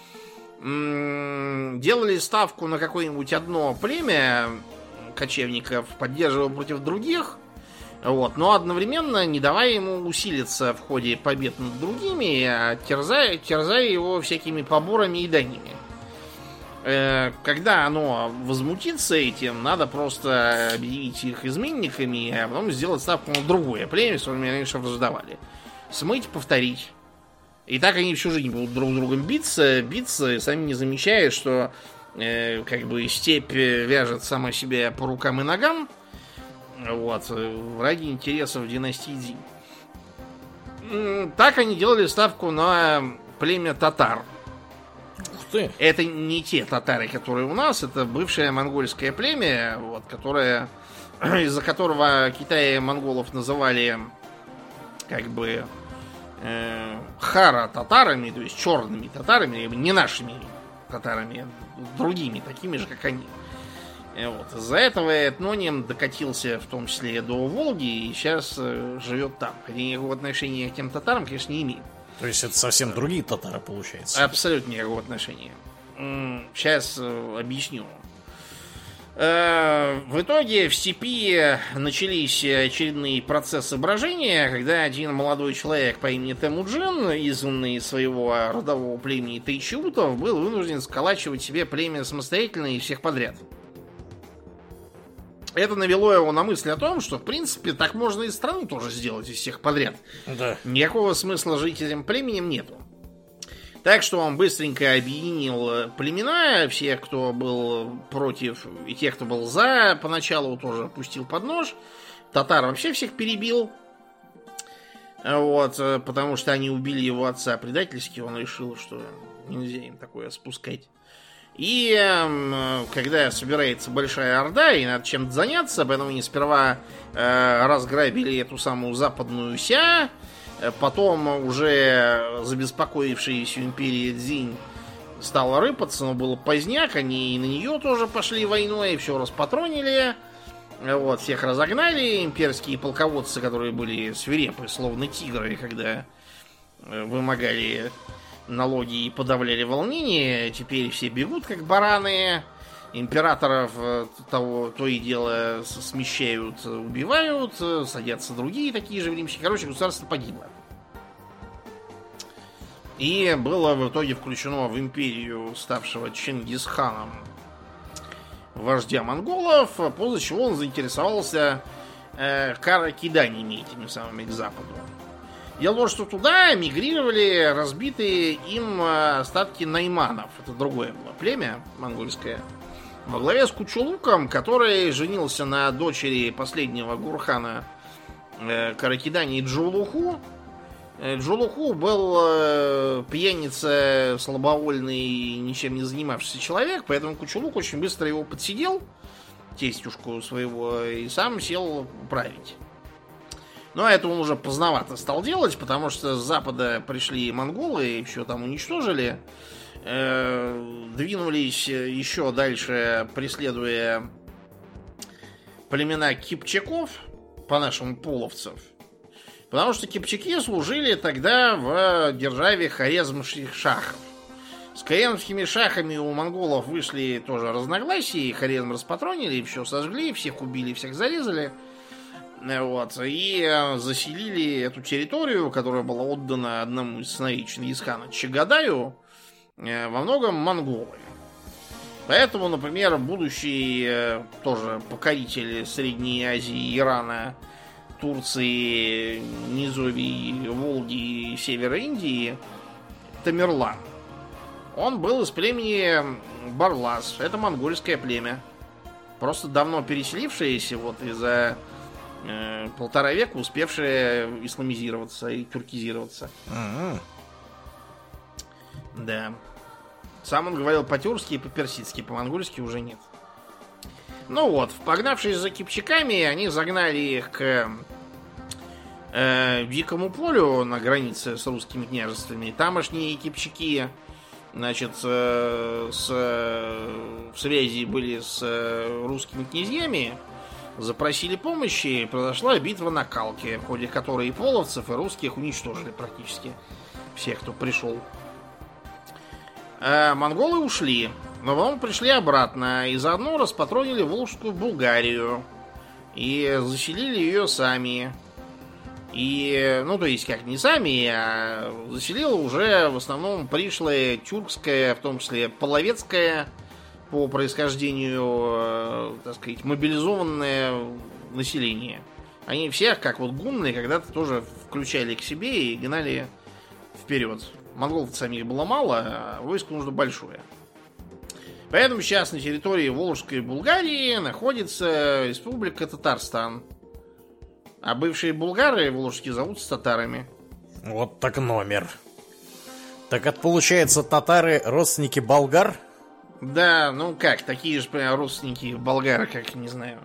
Speaker 2: делали ставку на какое-нибудь одно племя кочевников, поддерживая против других, вот, но одновременно не давая ему усилиться в ходе побед над другими, а терзая, терзая его всякими поборами и даниями. Э, когда оно возмутится этим, надо просто объявить их изменниками, а потом сделать ставку на другое племя, с которыми они раньше враждовали. Смыть, повторить. И так они всю жизнь будут друг с другом биться, биться, сами не замечая, что э, как бы степь вяжет сама себя по рукам и ногам. Вот, ради интересов династии Цзинь. Так они делали ставку на племя татар.
Speaker 1: Ух ты.
Speaker 2: Это не те татары, которые у нас, это бывшее монгольское племя, вот, которое, из-за которого Китай монголов называли как бы э, хара татарами, то есть черными татарами, не нашими татарами, другими, такими же, как они. Вот. Из-за этого этноним докатился в том числе до Волги и сейчас э, живет там. Хотя никакого отношения к тем татарам, конечно, не имеет.
Speaker 1: То есть это совсем другие татары, получается?
Speaker 2: Абсолютно никакого отношения. Сейчас объясню. В итоге в степи начались очередные процессы брожения, когда один молодой человек по имени Темуджин, изгнанный из своего родового племени тайчиутов, был вынужден сколачивать себе племя самостоятельно и всех подряд. Это навело его на мысль о том, что, в принципе, так можно и страну тоже сделать из всех подряд.
Speaker 1: Да.
Speaker 2: Никакого смысла жить этим племенем нету. Так что он быстренько объединил племена, всех, кто был против, и тех, кто был за, поначалу тоже пустил под нож. Татар вообще всех перебил. Вот, потому что они убили его отца предательски, он решил, что нельзя им такое спускать. И э, когда собирается большая орда, и надо чем-то заняться, поэтому они сперва э, разграбили эту самую западную Ся, потом уже забеспокоившаяся империя Цзинь стала рыпаться, но было поздняк, они и на нее тоже пошли войной, и все распатронили, вот, всех разогнали, имперские полководцы, которые были свирепы, словно тигры, когда вымогали налоги и подавляли волнение, теперь все бегут как бараны, императоров того, то и дело смещают, убивают, садятся другие такие же временщики. Короче, государство погибло. И было в итоге включено в империю, ставшего Чингисханом, вождя монголов, после чего он заинтересовался э, каракиданиями этими самыми к западу. Дело в том, что туда мигрировали разбитые им остатки найманов. Это другое было племя монгольское. Во главе с Кучулуком, который женился на дочери последнего Гурхана э, Каракидани Джулуху. Э, Джулуху был э, пьяница, слабовольный, ничем не занимавшийся человек, поэтому Кучулук очень быстро его подсидел, тестюшку своего, и сам сел править. Но это он уже поздновато стал делать, потому что с запада пришли монголы и все там уничтожили. Э, двинулись еще дальше, преследуя племена кипчаков, по-нашему половцев. Потому что кипчаки служили тогда в державе хорезмских шахов. С хорезмскими шахами у монголов вышли тоже разногласия, и Хорезм распатронили, все сожгли, всех убили, всех зарезали. Вот, и заселили эту территорию, которая была отдана одному из сыновей Чингисхана, Чагадаю, во многом монголы. Поэтому, например, будущий тоже покоритель Средней Азии, Ирана, Турции, Низовии, Волги и Севера Индии, Тамерлан, он был из племени Барлас. Это монгольское племя. Просто давно переселившееся вот из-за э, полтора века, успевшее исламизироваться и тюркизироваться.
Speaker 1: Mm-hmm.
Speaker 2: Да. Сам он говорил по-тюркски и по-персидски, по-монгольски уже нет. Ну вот, погнавшись за кипчаками, они загнали их к э, дикому полю на границе с русскими княжествами. Тамошние кипчаки, значит, э, с, э, в связи были с э, русскими князьями, запросили помощи, и произошла битва на Калке, в ходе которой и половцев, и русских уничтожили практически всех, кто пришел. А монголы ушли, но потом пришли обратно и заодно распатронили Волжскую Булгарию и заселили ее сами. И, ну, то есть, как не сами, а заселила уже в основном пришлое тюркское, в том числе половецкое по происхождению, так сказать, мобилизованное население. Они всех, как вот гунны, когда-то тоже включали к себе и гнали вперед. Монголов самих было мало, а войско нужно большое. Поэтому сейчас на территории Волжской Булгарии находится республика Татарстан. А бывшие булгары волжские зовутся татарами.
Speaker 1: Вот так номер. Так это получается, татары родственники болгар?
Speaker 2: Да, ну как, такие же прям родственники болгары, как, не знаю.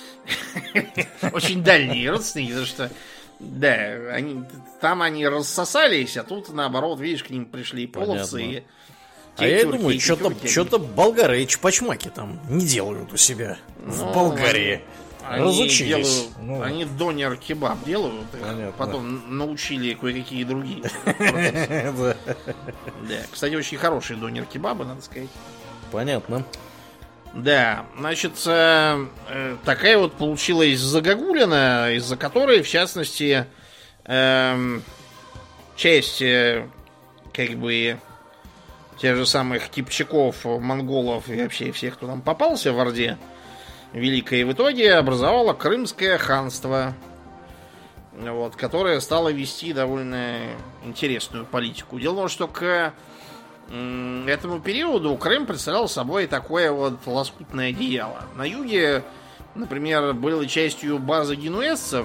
Speaker 2: Очень дальние родственники, потому что да, они, там они рассосались, а тут, наоборот, видишь, к ним пришли половцы. И
Speaker 1: а я думаю, что-то, что-то болгары и чпачмаки там не делают у себя ну, в Болгарии.
Speaker 2: Они
Speaker 1: Разучились.
Speaker 2: делают,
Speaker 1: Ну.
Speaker 2: Они донер-кебаб делают,
Speaker 1: Понятно.
Speaker 2: потом научили кое-какие другие.
Speaker 1: Да.
Speaker 2: Да, кстати, очень хорошие донер-кебабы, надо сказать.
Speaker 1: Понятно.
Speaker 2: Да, значит, э, э, такая вот получилась загогулина, из-за которой, в частности, э, часть, э, как бы, тех же самых кипчаков, монголов и вообще всех, кто там попался в Орде Великой, в итоге образовала Крымское ханство, вот, которое стало вести довольно интересную политику. Дело в том, что к этому периоду Крым представлял собой такое вот лоскутное одеяло. На юге, например, было частью базы генуэзцев,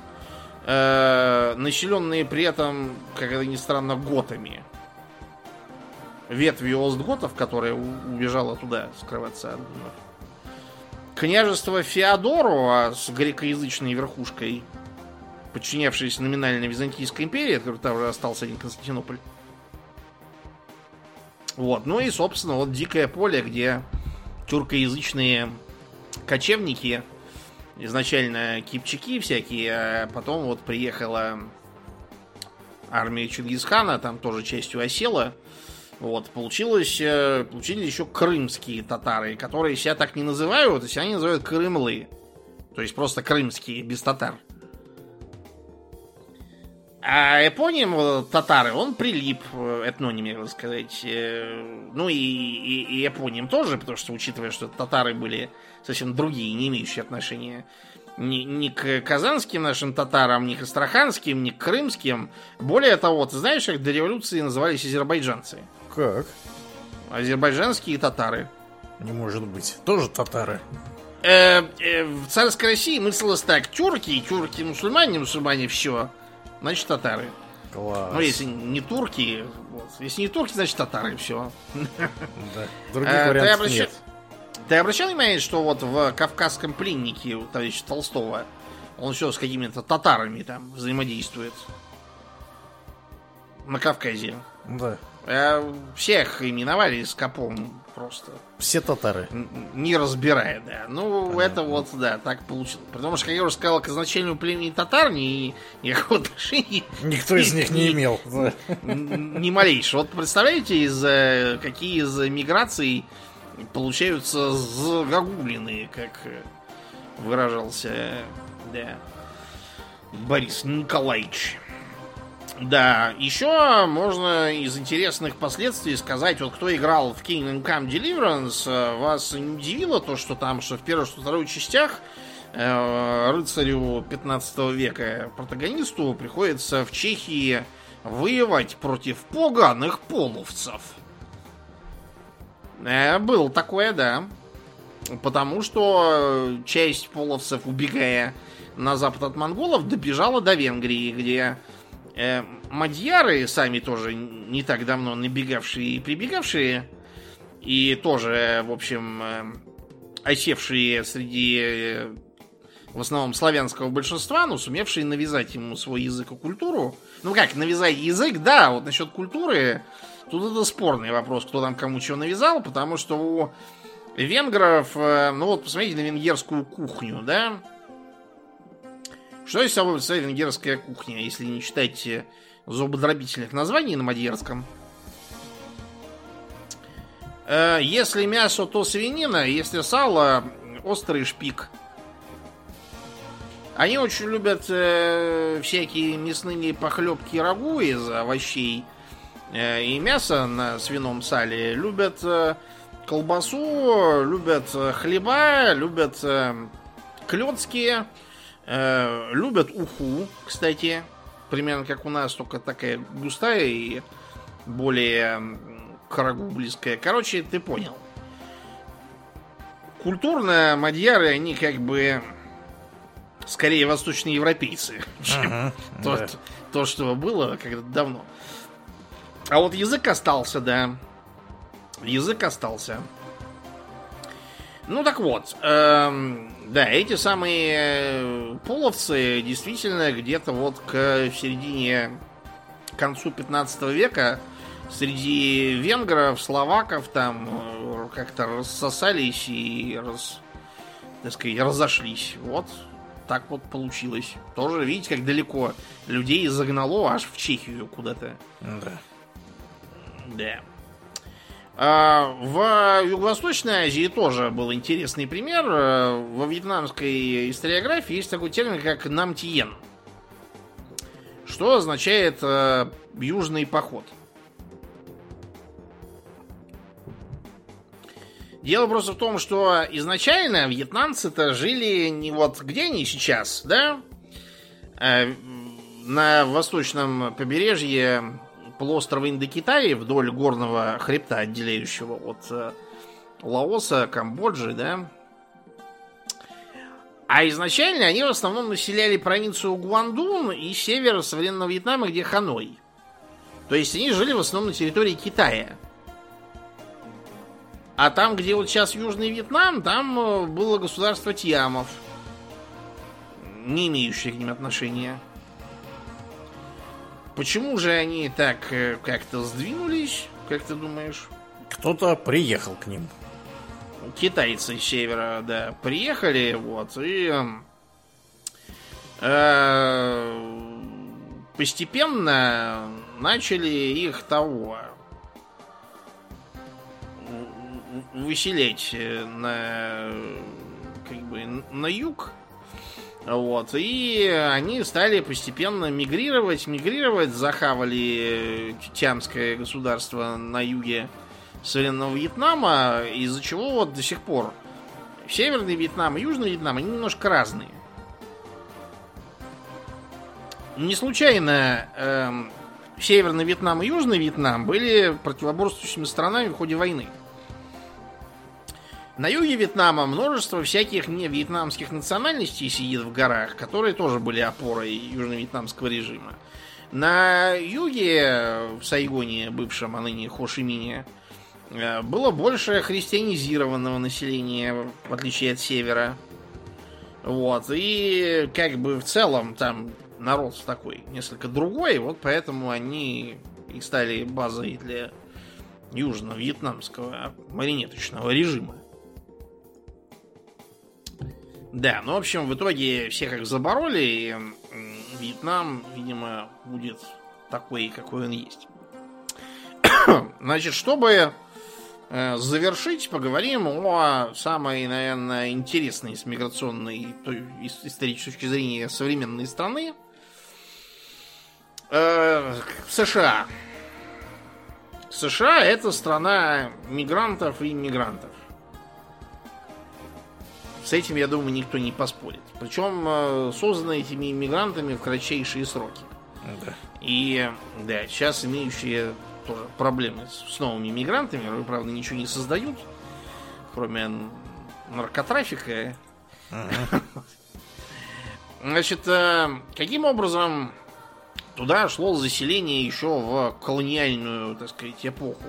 Speaker 2: э, населенные при этом, как это ни странно, готами. Ветвью остготов, которая убежала туда скрываться от гуннов. Княжество Феодору с грекоязычной верхушкой, подчинявшееся номинально Византийской империи, от которой там уже остался один Константинополь. Вот, ну и, собственно, вот дикое поле, где тюркоязычные кочевники, изначально кипчаки всякие, а потом вот приехала армия Чингисхана, там тоже частью осела. Вот, получилось, получились еще крымские татары, которые себя так не называют, а себя они называют крымлы. То есть просто крымские, без татар. А эпоним татары, он прилип, этноним, я бы сказать. Ну и, и, и эпоним тоже, потому что, учитывая, что татары были совсем другие, не имеющие отношения ни, ни к казанским нашим татарам, ни к астраханским, ни к крымским. Более того, ты знаешь, как до революции назывались азербайджанцы?
Speaker 1: Как?
Speaker 2: Азербайджанские татары.
Speaker 1: Не может быть. Тоже татары.
Speaker 2: Э, э, в царской России мыслилось так: тюрки, тюрки, мусульмане, мусульмане, все. Значит, татары.
Speaker 1: Класс.
Speaker 2: Ну, если не турки, вот. Если не турки, значит, татары, все.
Speaker 1: Да. Других
Speaker 2: А,
Speaker 1: вариантов
Speaker 2: ты обращ...
Speaker 1: нет.
Speaker 2: Ты обращал внимание, что вот в «Кавказском пленнике» у товарища Толстого он еще с какими-то татарами там взаимодействует? На Кавказе.
Speaker 1: Да.
Speaker 2: А всех именовали скопом просто.
Speaker 1: Все татары.
Speaker 2: Не разбирая, да. Ну,
Speaker 1: Понятно.
Speaker 2: это вот, да, так получилось. Потому что, как я уже сказал, к изначальному племени татар ни, никакого отношения
Speaker 1: Никто из них не имел. Да.
Speaker 2: ни малейшего. Вот представляете, из какие из миграций получаются загогулины, как выражался, да, Борис Николаевич. Да, еще можно из интересных последствий сказать, вот кто играл в Kingdom Come Deliverance, вас не удивило то, что там, что в первой, что в второй частях э, рыцарю пятнадцатого века, протагонисту, приходится в Чехии воевать против поганых половцев. Э, было такое, да. Потому что часть половцев, убегая на запад от монголов, добежала до Венгрии, где э, мадьяры, сами тоже не так давно набегавшие и прибегавшие, и тоже, в общем, э, осевшие среди э, в основном славянского большинства, но сумевшие навязать ему свой язык и культуру. Ну как, навязать язык, да, вот насчет культуры, тут это спорный вопрос, кто там кому чего навязал, потому что у венгров, э, ну вот посмотрите на венгерскую кухню, да? Что из собой представляет венгерская кухня, если не читать зубодробительных названий на мадьярском? Э, если мясо, то свинина, если сало, острый шпик. Они очень любят э, всякие мясные похлебки и рагу из овощей э, и мяса на свином сале. Любят э, колбасу, любят э, хлеба, любят э, клёцки. Э, любят уху, кстати, примерно как у нас, только такая густая и более к рагу близкая. Короче, ты понял. Культурно мадьяры, они как бы скорее восточноевропейцы, чем
Speaker 1: Ага,
Speaker 2: то,
Speaker 1: да.
Speaker 2: то, что было когда-то давно. А вот язык остался, да. Язык остался. Ну так вот, эм, да, эти самые э, половцы действительно где-то вот к середине, к концу пятнадцатого века среди венгров, словаков там э, как-то рассосались и рас, так сказать, разошлись. Вот так вот получилось. Тоже, видите, как далеко людей загнало аж в Чехию куда-то.
Speaker 1: Да.
Speaker 2: Да. А в Юго-Восточной Азии тоже был интересный пример. Во вьетнамской историографии есть такой термин, как намтиен, что означает э, южный поход. Дело просто в том, что изначально вьетнамцы-то жили не вот где они сейчас, да, а на восточном побережье полуострова Индокитая, вдоль горного хребта, отделяющего от Лаоса, Камбоджи, да. А изначально они в основном населяли провинцию Гуандун и север современного Вьетнама, где Ханой. То есть они жили в основном на территории Китая. А там, где вот сейчас Южный Вьетнам, там было государство Тиамов, не имеющее к ним отношения. Почему же они так как-то сдвинулись, как ты думаешь?
Speaker 1: Кто-то приехал к ним.
Speaker 2: Китайцы с севера, да, приехали, вот, и э, постепенно начали их того выселять на, как бы, на юг. Вот, и они стали постепенно мигрировать, мигрировать, захавали Тиамское государство на юге современного Вьетнама, из-за чего вот до сих пор Северный Вьетнам и Южный Вьетнам, они немножко разные. Не случайно э, Северный Вьетнам и Южный Вьетнам были противоборствующими сторонами в ходе войны. На юге Вьетнама множество всяких невьетнамских национальностей сидит в горах, которые тоже были опорой южно-вьетнамского режима. На юге, в Сайгоне, бывшем, а ныне Хошимине, было больше христианизированного населения, в отличие от севера. Вот. И как бы в целом там народ такой несколько другой, вот поэтому они и стали базой для южно-вьетнамского марионеточного режима. Да, ну, в общем, в итоге всех их забороли, и Вьетнам, видимо, будет такой, какой он есть. Значит, чтобы э, завершить, поговорим о самой, наверное, интересной с миграционной той, исторической точки зрения современной страны э, США. США — это страна мигрантов и иммигрантов. С этим, я думаю, никто не поспорит. Причем созданы этими иммигрантами в кратчайшие сроки.
Speaker 1: Да.
Speaker 2: И, да, сейчас имеющие тоже проблемы с новыми иммигрантами, которые, правда, ничего не создают, кроме наркотрафика. Uh-huh. Значит, каким образом туда шло заселение еще в колониальную, так сказать, эпоху?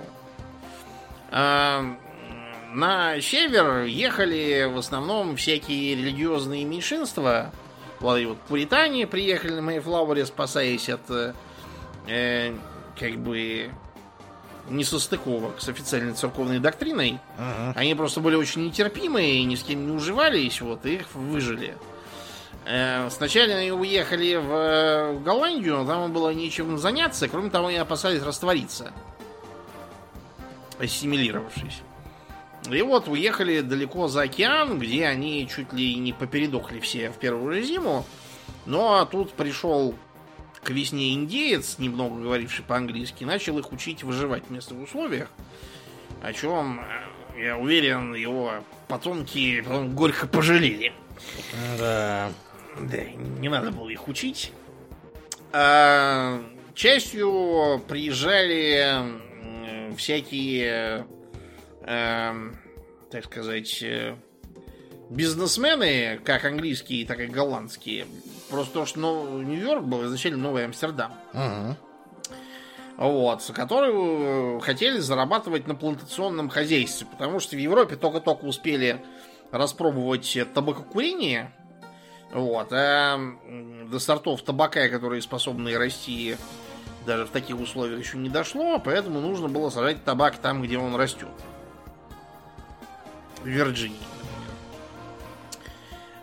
Speaker 2: На север ехали в основном всякие религиозные меньшинства. Вот и вот пуритане приехали на Мэйфлауэре, спасаясь от э, как бы несостыковок с официальной церковной доктриной. Uh-huh. Они просто были очень нетерпимые и ни с кем не уживались, вот, и их выжили. Э, сначала они уехали в Голландию, но там было нечем заняться, кроме того, они опасались раствориться, ассимилировавшись. И вот уехали далеко за океан, где они чуть ли не попередохли все в первую же зиму. Но тут пришел к весне индеец, немного говоривший по-английски, начал их учить выживать в местных условиях. О чем, я уверен, его потомки потом горько пожалели.
Speaker 1: Да.
Speaker 2: Да, не надо было их учить. А, частью приезжали всякие... Э, так сказать, э, бизнесмены, как английские, так и голландские. Просто то, что Нов... Нью-Йорк был изначально Новый Амстердам. Uh-huh. Вот, которые хотели зарабатывать на плантационном хозяйстве, потому что в Европе только-только успели распробовать табакокурение. Вот, а до сортов табака, которые способны расти даже в таких условиях, еще не дошло, поэтому нужно было сажать табак там, где он растет. В Вирджинии, например.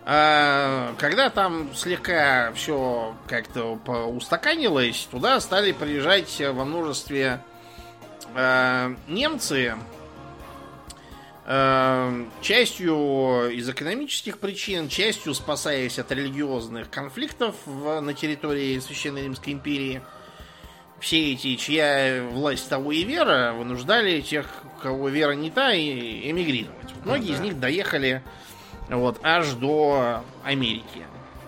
Speaker 2: А, когда там слегка все как-то устаканилось, туда стали приезжать во множестве а, немцы, а, частью из экономических причин, частью спасаясь от религиозных конфликтов в, на территории Священной Римской империи. Все эти, чья власть того и вера, вынуждали тех, у кого вера не та, и эмигрировать. Многие из них доехали вот аж до Америки.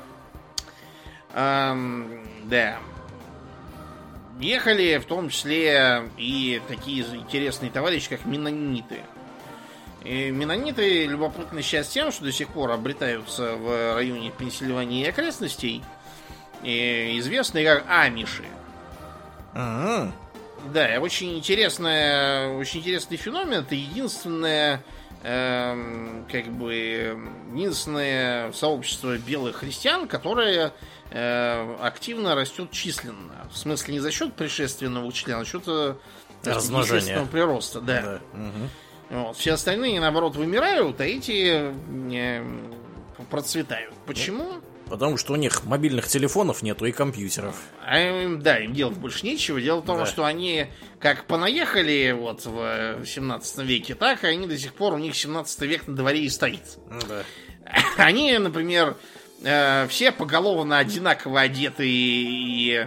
Speaker 2: Эм, да. Ехали в том числе и такие интересные товарищи, как меннониты. И меннониты любопытны сейчас тем, что до сих пор обретаются в районе Пенсильвании и окрестностей, и известные как амиши.
Speaker 1: А-а-а.
Speaker 2: Да, очень интересная, очень интересный феномен. Это единственное, э, как бы, единственное сообщество белых христиан, которое э, активно растет численно. В смысле не за счет пришествия новых членов, а за счет э, естественного прироста. Да. Да. Угу. Вот. Все остальные, наоборот, вымирают, а эти э, процветают. Почему?
Speaker 1: Потому что у них мобильных телефонов нету и компьютеров.
Speaker 2: А им, да, им делать больше нечего. Дело в том, да. что они как понаехали вот в семнадцатом веке, так они до сих пор, у них семнадцатый век на дворе и стоит.
Speaker 1: Да.
Speaker 2: Они, например, все поголовно одинаково одеты и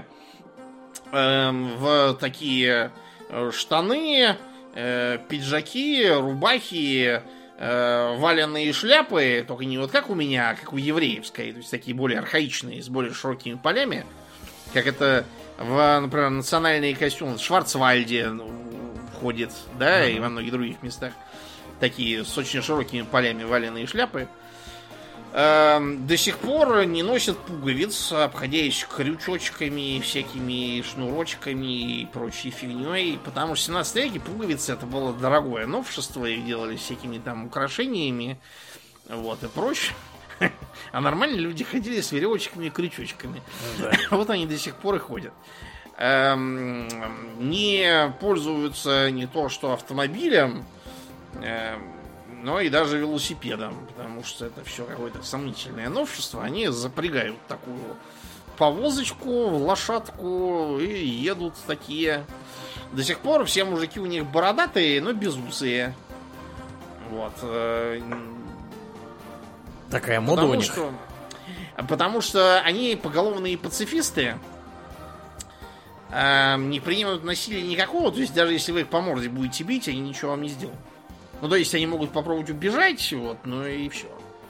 Speaker 2: в такие штаны, пиджаки, рубахи, валенные шляпы, только не вот как у меня, а как у евреевской, то есть такие более архаичные, с более широкими полями, как это в, например, национальные костюмы в Шварцвальде входит, да, mm-hmm. и во многих других местах, такие с очень широкими полями валенные шляпы. До сих пор не носят пуговиц, обходясь крючочками, всякими шнурочками и прочей фигней, потому что в семнадцатом веке пуговицы это было дорогое новшество, их делали всякими там украшениями, вот, и прочее. А нормальные люди ходили с веревочками и крючочками. Да. Вот они до сих пор и ходят. Не пользуются не то что автомобилем, но и даже велосипедом, потому что это все какое-то сомнительное новшество. Они запрягают такую повозочку, лошадку и едут такие. До сих пор все мужики у них бородатые, но безусые. Вот.
Speaker 1: Такая мода потому у них.
Speaker 2: Что, потому что они поголовные пацифисты, не принимают насилия никакого. То есть даже если вы их по морде будете бить, они ничего вам не сделают. Ну, то есть они могут попробовать убежать, вот, ну и все.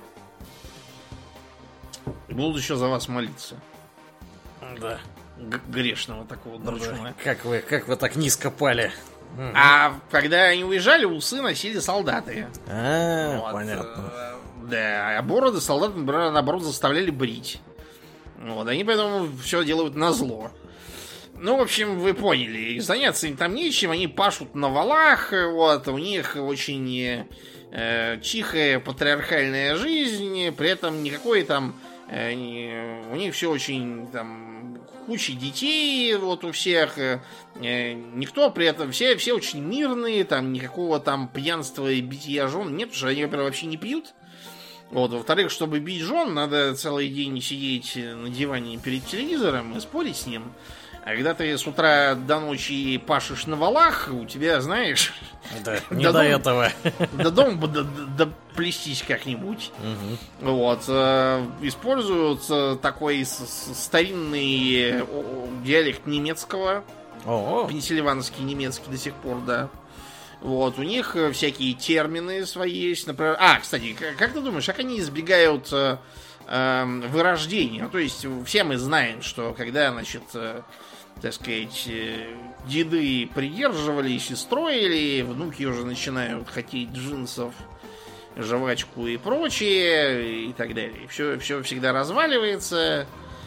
Speaker 2: И будут еще за вас молиться.
Speaker 1: Да.
Speaker 2: Г- грешного такого дручуна.
Speaker 1: Да. Как вы, как вы так низко пали?
Speaker 2: А когда они уезжали, усы носили солдаты.
Speaker 1: А, вот, понятно.
Speaker 2: Да, а бороды солдаты, наоборот, заставляли брить. Вот, они поэтому все делают назло. Ну, в общем, вы поняли, заняться им там нечем, они пашут на валах, вот, у них очень э, тихая патриархальная жизнь, при этом никакой там, э, не, у них все очень там, куча детей, вот у всех, э, никто при этом, все, все очень мирные, там никакого там пьянства и битья жен нет, потому что они, во-первых, вообще не пьют. Вот, во-вторых, чтобы бить жен, надо целый день сидеть на диване перед телевизором и спорить с ним. А когда ты с утра до ночи пашешь на валах, у тебя, знаешь...
Speaker 1: Да, не до, до дом, этого.
Speaker 2: До дома бы доплестись как-нибудь. Угу. Вот. Э, используют такой старинный диалект немецкого. О-о. Пенсильванский немецкий до сих пор, да. Вот. У них всякие термины свои есть. Например... А, кстати, как ты думаешь, как они избегают... Э, вырождения. То есть все мы знаем, что когда, значит, так сказать, деды придерживались и строили, внуки уже начинают хотеть джинсов, жвачку и прочее, и так далее. Все, все всегда разваливается,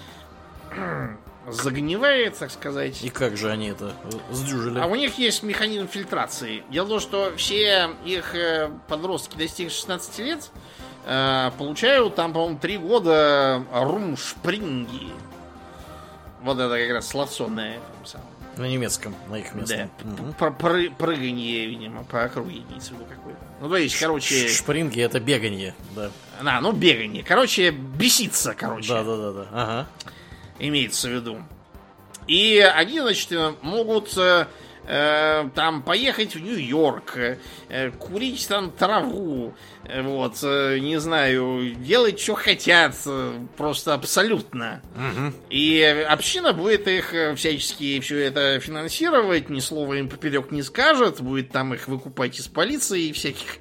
Speaker 2: загнивает, так сказать.
Speaker 1: И как же они это сдюжили?
Speaker 2: А у них есть механизм фильтрации. Дело в том, что все их подростки, достигшие шестнадцати лет, получают там, по-моему, три года румшпринги. Вот это как раз словцо на этом самом
Speaker 1: На немецком, на их местном.
Speaker 2: Да, угу. Прыганье, видимо, по округе имеется в виду какое-то. Ну, то есть, короче...
Speaker 1: Шпринги — это беганье, да.
Speaker 2: А, ну, беганье. Короче, беситься, короче.
Speaker 1: Да-да-да. Ага.
Speaker 2: Имеется в виду. И они, значит, могут... Э, там поехать в Нью-Йорк, э, курить там траву, э, вот, э, не знаю, делать, что хотят, э, просто абсолютно. Угу. И община будет их всячески все это финансировать, ни слова им поперек не скажет, будет там их выкупать из полиции и всяких,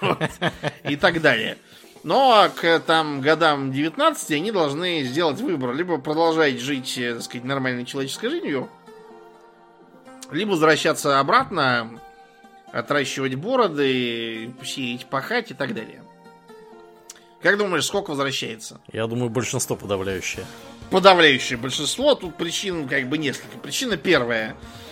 Speaker 2: и так далее. Но к там годам девятнадцати они должны сделать выбор: либо продолжать жить, так сказать, нормальной человеческой жизнью, либо возвращаться обратно, отращивать бороды, сеять, пахать и так далее. Как думаешь, сколько возвращается?
Speaker 1: Я думаю, большинство подавляющее.
Speaker 2: Подавляющее большинство. Тут причин как бы несколько. Причина первая.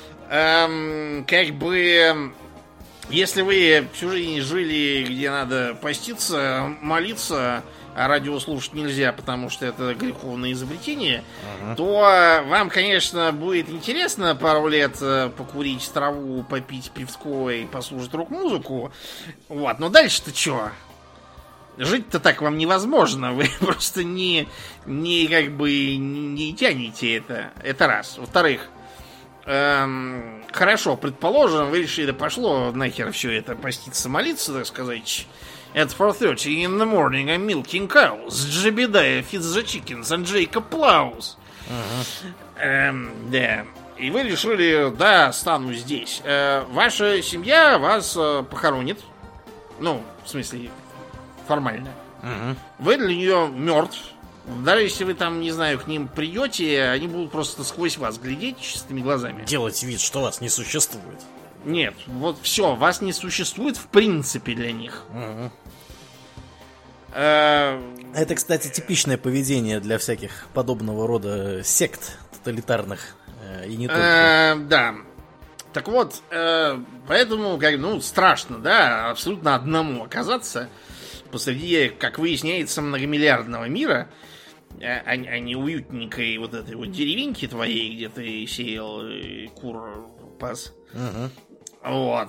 Speaker 2: Эм, как бы... Если вы всю жизнь жили, где надо поститься, молиться, а радио слушать нельзя, потому что это греховное изобретение, uh-huh. то вам, конечно, будет интересно пару лет покурить траву, попить пивко и послушать рок-музыку. Вот, но дальше-то что? Жить-то так вам невозможно. Вы просто не, не как бы не тянете это. Это раз. Во-вторых, эм, хорошо, предположим, вы решили, да пошло нахер все это, поститься, молиться, так сказать. At four thirty in the morning I'm milking cows. Jebediah feeds the chickens and Jacob plows. Uh-huh. Эм, да. И вы решили, да, стану здесь. Э, ваша семья вас э, похоронит. Ну, в смысле, формально. Uh-huh. Вы для нее мертв. Даже если вы там, не знаю, к ним придете, они будут просто сквозь вас глядеть чистыми глазами.
Speaker 1: Делать вид, что вас не существует.
Speaker 2: Нет, вот все, вас не существует в принципе для них.
Speaker 1: Uh-huh. Это, кстати, типичное поведение для всяких подобного рода сект тоталитарных и не только.
Speaker 2: Да. Так вот, поэтому, как, ну, страшно, да, абсолютно одному оказаться посреди, как выясняется, многомиллиардного мира, а не уютненькой вот этой вот деревеньки твоей, где ты сеял кур пас. Угу. Вот.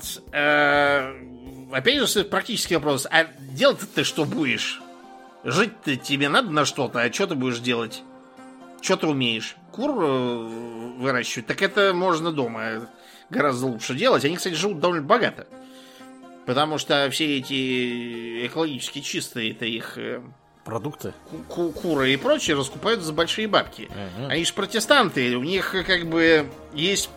Speaker 2: Опять же, практический вопрос. А делать-то ты что будешь? Жить-то тебе надо на что-то, а что ты будешь делать? Что ты умеешь? Кур выращивать? Так это можно дома гораздо лучше делать. Они, кстати, живут довольно богато. Потому что все эти экологически чистые это их
Speaker 1: продукты,
Speaker 2: ку- куры и прочее раскупают за большие бабки. Uh-huh. Они же протестанты, у них как бы есть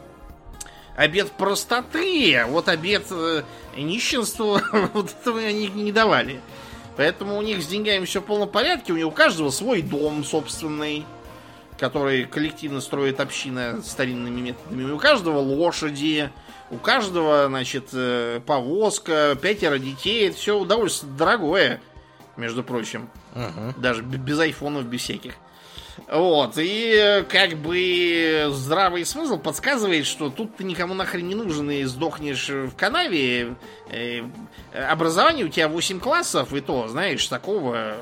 Speaker 2: обет простоты, вот обет э, нищенства вот этого они не давали. Поэтому у них с деньгами все в полном порядке, у них у каждого свой дом собственный, который коллективно строит община старинными методами. У каждого лошади, у каждого, значит, повозка, пятеро детей. Это все удовольствие дорогое, между прочим. Uh-huh. Даже без айфонов, без всяких. Вот, и как бы здравый смысл подсказывает, что тут ты никому нахрен не нужен и сдохнешь в канаве. Образование у тебя восемь классов, и то, знаешь, такого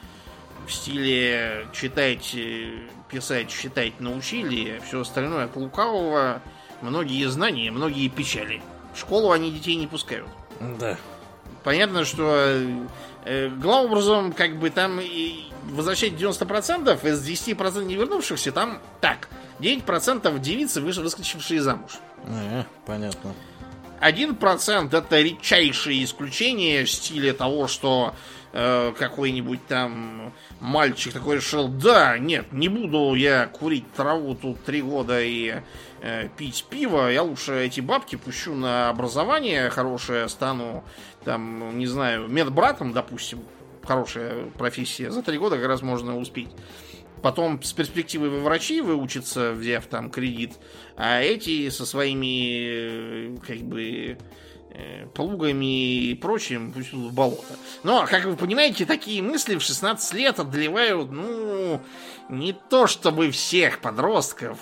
Speaker 2: в стиле читать, писать, считать научили, все остальное от лукавого, многие знания, многие печали. В школу они детей не пускают.
Speaker 1: Да.
Speaker 2: Понятно, что э, главным образом, как бы там и возвращать девяносто процентов из десять процентов не вернувшихся, там так, девять процентов девицы, выскочившие замуж.
Speaker 1: А, понятно.
Speaker 2: один процент это редчайшее исключение в стиле того, что э, какой-нибудь там мальчик такой решил: да, нет, не буду я курить траву тут три года и э, пить пиво, я лучше эти бабки пущу на образование хорошее, стану там, не знаю, медбратом, допустим. Хорошая профессия. За три года как раз можно успеть. Потом с перспективой во врачи выучиться, взяв там кредит. А эти со своими как бы плугами и прочим пусть идут в болото. Но, как вы понимаете, такие мысли в шестнадцать лет одолевают, ну, не то чтобы всех подростков.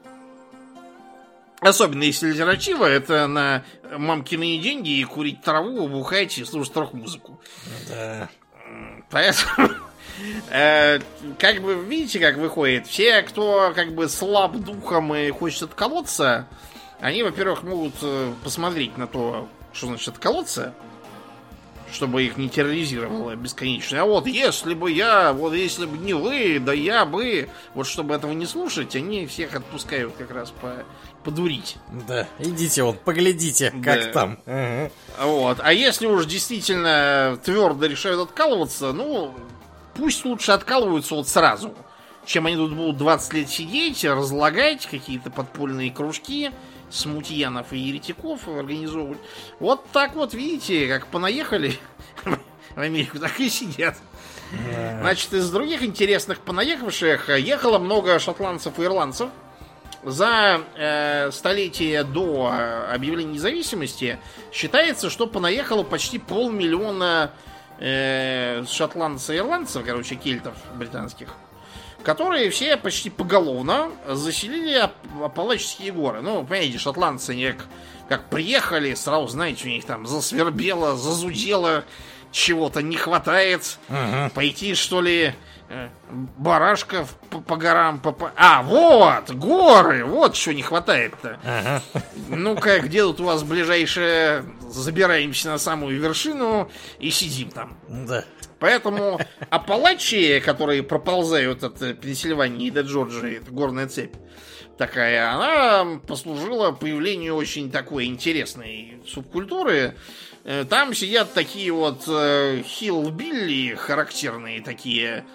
Speaker 2: Особенно если альтернатива это на мамкины деньги и курить траву, бухать и слушать рок-музыку.
Speaker 1: Да.
Speaker 2: Поэтому, Э, как бы, видите, как выходит? Все, кто как бы слаб духом и хочет отколоться, они, во-первых, могут посмотреть на то, что значит отколоться, чтобы их не терроризировало бесконечно. А вот если бы я, вот если бы не вы, да я бы... Вот чтобы этого не слушать, они всех отпускают как раз по, подурить.
Speaker 1: Да, идите вот, поглядите, как да. там. Угу.
Speaker 2: Вот. А если уж действительно твердо решают откалываться, ну, пусть лучше откалываются вот сразу, чем они тут будут двадцать лет сидеть, разлагать какие-то подпольные кружки, смутьянов и еретиков организовывать. Вот так вот, видите, как понаехали в Америку, так и сидят. Значит, из других интересных понаехавших ехало много шотландцев и ирландцев. За э, столетие до объявления независимости считается, что понаехало почти полмиллиона э, шотландцев и ирландцев, короче, кельтов британских, которые все почти поголовно заселили Апалачские горы. Ну, понимаете, шотландцы они как, как приехали, сразу, знаете, у них там засвербело, зазудело, чего-то не хватает. Uh-huh. Пойти, что ли, барашков по, по горам... По, по... А, вот, горы, вот что не хватает-то. Uh-huh. Ну-ка, где тут у вас ближайшее? Забираемся на самую вершину и сидим там.
Speaker 1: Да.
Speaker 2: Поэтому Апалачи, которые проползают от Пенсильвании до Джорджии, это горная цепь такая, она послужила появлению очень такой интересной субкультуры. Там сидят такие вот хиллбилли, характерные такие.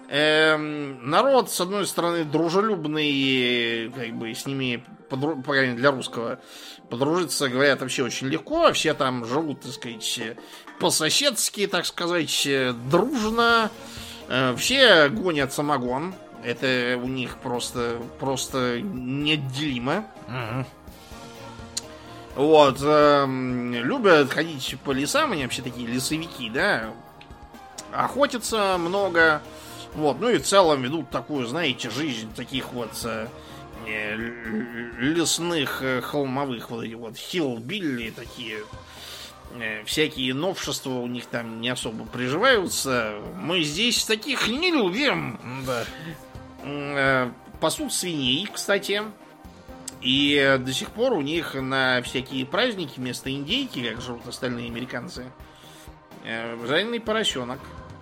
Speaker 2: Народ, с одной стороны, дружелюбный, как бы с ними, по крайней мере, для русского, подружиться, говорят, вообще очень легко. Все там живут, так сказать, по-соседски, так сказать, дружно. Все гонят самогон. Это у них просто, просто неотделимо. Uh-huh. Вот. Э, любят ходить по лесам, они вообще такие лесовики, да. Охотятся много. Вот. Ну и в целом ведут такую, знаете, жизнь таких вот э, лесных, э, холмовых вот этих вот хиллбилли такие. Э, всякие новшества у них там не особо приживаются. Мы здесь таких не любим. Да. Э, пасут свиней, кстати. И до сих пор у них на всякие праздники вместо индейки, как живут остальные американцы, э, жареный поросенок.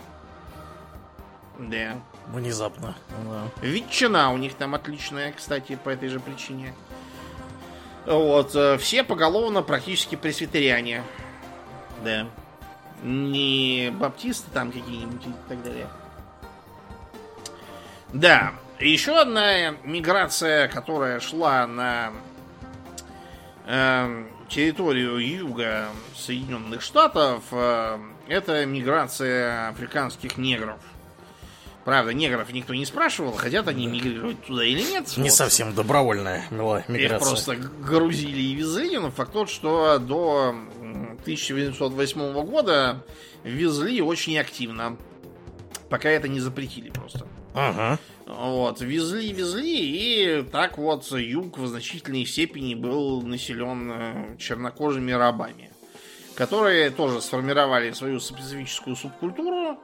Speaker 2: Да.
Speaker 1: Внезапно. Да.
Speaker 2: Ветчина у них там отличная, кстати, по этой же причине. Вот. Все поголовно практически пресвитериане. Да. Не баптисты там какие-нибудь и так далее. Да. Еще одна миграция, которая шла на э, территорию юга Соединенных Штатов, э, это миграция африканских негров. Правда, негров никто не спрашивал, хотят они мигрировать туда или нет.
Speaker 1: Не
Speaker 2: вот.
Speaker 1: Совсем добровольная миграция.
Speaker 2: Их просто грузили и везли, но факт тот, что до тысяча девятьсот восьмого года везли очень активно, пока это не запретили просто.
Speaker 1: Ага.
Speaker 2: Вот, везли, везли, и так вот юг в значительной степени был населен чернокожими рабами, которые тоже сформировали свою специфическую субкультуру.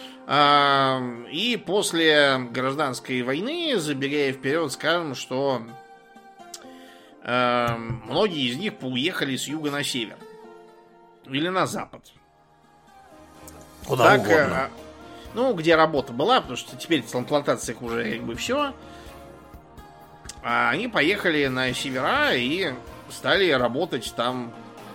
Speaker 2: И после гражданской войны, забегая вперед, скажем, что многие из них поуехали с юга на север или на запад.
Speaker 1: Куда
Speaker 2: так,
Speaker 1: угодно.
Speaker 2: Ну, где работа была, потому что теперь в плантациях уже как бы все. А они поехали на севера и стали работать там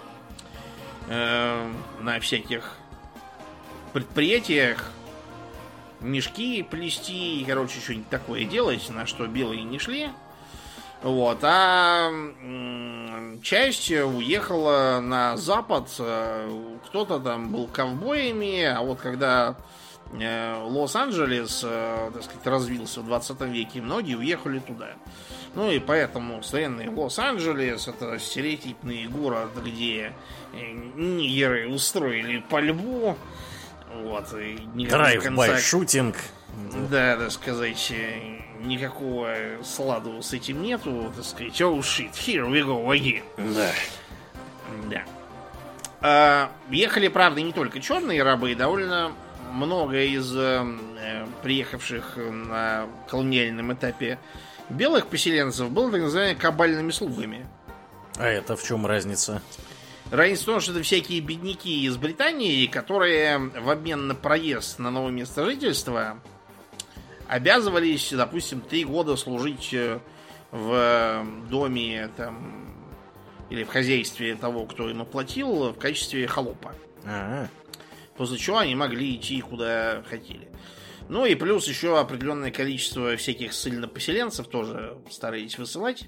Speaker 2: э, на всяких предприятиях, мешки плести и, короче, что-нибудь такое делать, на что белые не шли. Вот. А м- часть уехала на запад. Кто-то там был ковбоями, а вот когда Лос-Анджелес, так сказать, развился в двадцатом веке, многие уехали туда. Ну и поэтому современный Лос-Анджелес — это стереотипный город, где нигеры устроили пальбу. Вот,
Speaker 1: драйв-бай-шутинг.
Speaker 2: Да, так сказать, никакого сладу с этим нету, так сказать. Oh shit, here we go again.
Speaker 1: Да.
Speaker 2: Да. А, ехали, правда, не только черные рабы, довольно много из э, приехавших на колониальном этапе белых поселенцев было так называемыми кабальными слугами.
Speaker 1: А это в чем разница?
Speaker 2: Разница в том, что это всякие бедняки из Британии, которые в обмен на проезд на новое место жительства обязывались, допустим, три года служить в доме там, или в хозяйстве того, кто им оплатил, в качестве холопа.
Speaker 1: А-а.
Speaker 2: После чего они могли идти куда хотели. Ну и плюс еще определенное количество всяких ссыльнопоселенцев тоже старались высылать.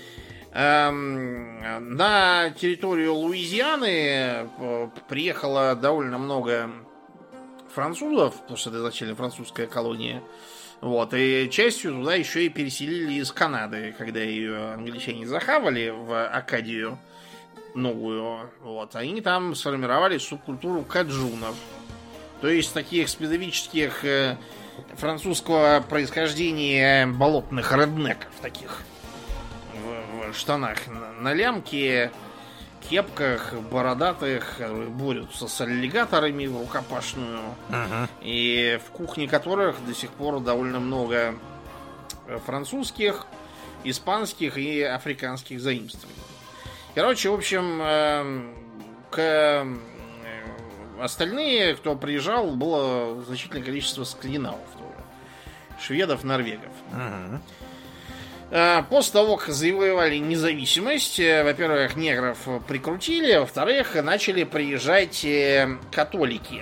Speaker 2: Эм, на территорию Луизианы приехало довольно много французов, потому что это изначально французская колония. Вот, и частью туда еще и переселили из Канады, когда ее англичане захавали в Акадию новую. Вот, они там сформировали субкультуру каджунов. То есть таких специфических э, французского происхождения болотных реднеков таких. В, в штанах на, на лямке, кепках, бородатых, борются с аллигаторами в рукопашную.
Speaker 1: Ага.
Speaker 2: И в кухне которых до сих пор довольно много французских, испанских и африканских заимствований. Короче, в общем, к остальные, кто приезжал, было значительное количество скандинавов тоже. Шведов, норвегов.
Speaker 1: Ага.
Speaker 2: После того, как завоевали независимость, во-первых, негров прикрутили, во-вторых, начали приезжать католики.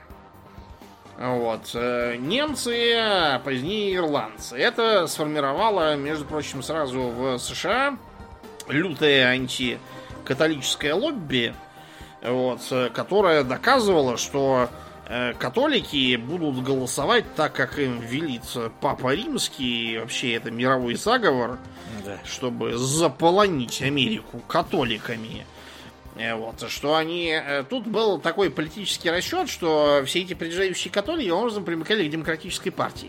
Speaker 2: Вот. Немцы, а позднее ирландцы. Это сформировало, между прочим, сразу в США лютое антикатолическое лобби, вот, которое доказывало, что католики будут голосовать так, как им велит Папа Римский, и вообще это мировой заговор, да, чтобы заполонить Америку католиками. Вот, что они... Тут был такой политический расчет, что все эти приезжающие католики образом примыкали к демократической партии.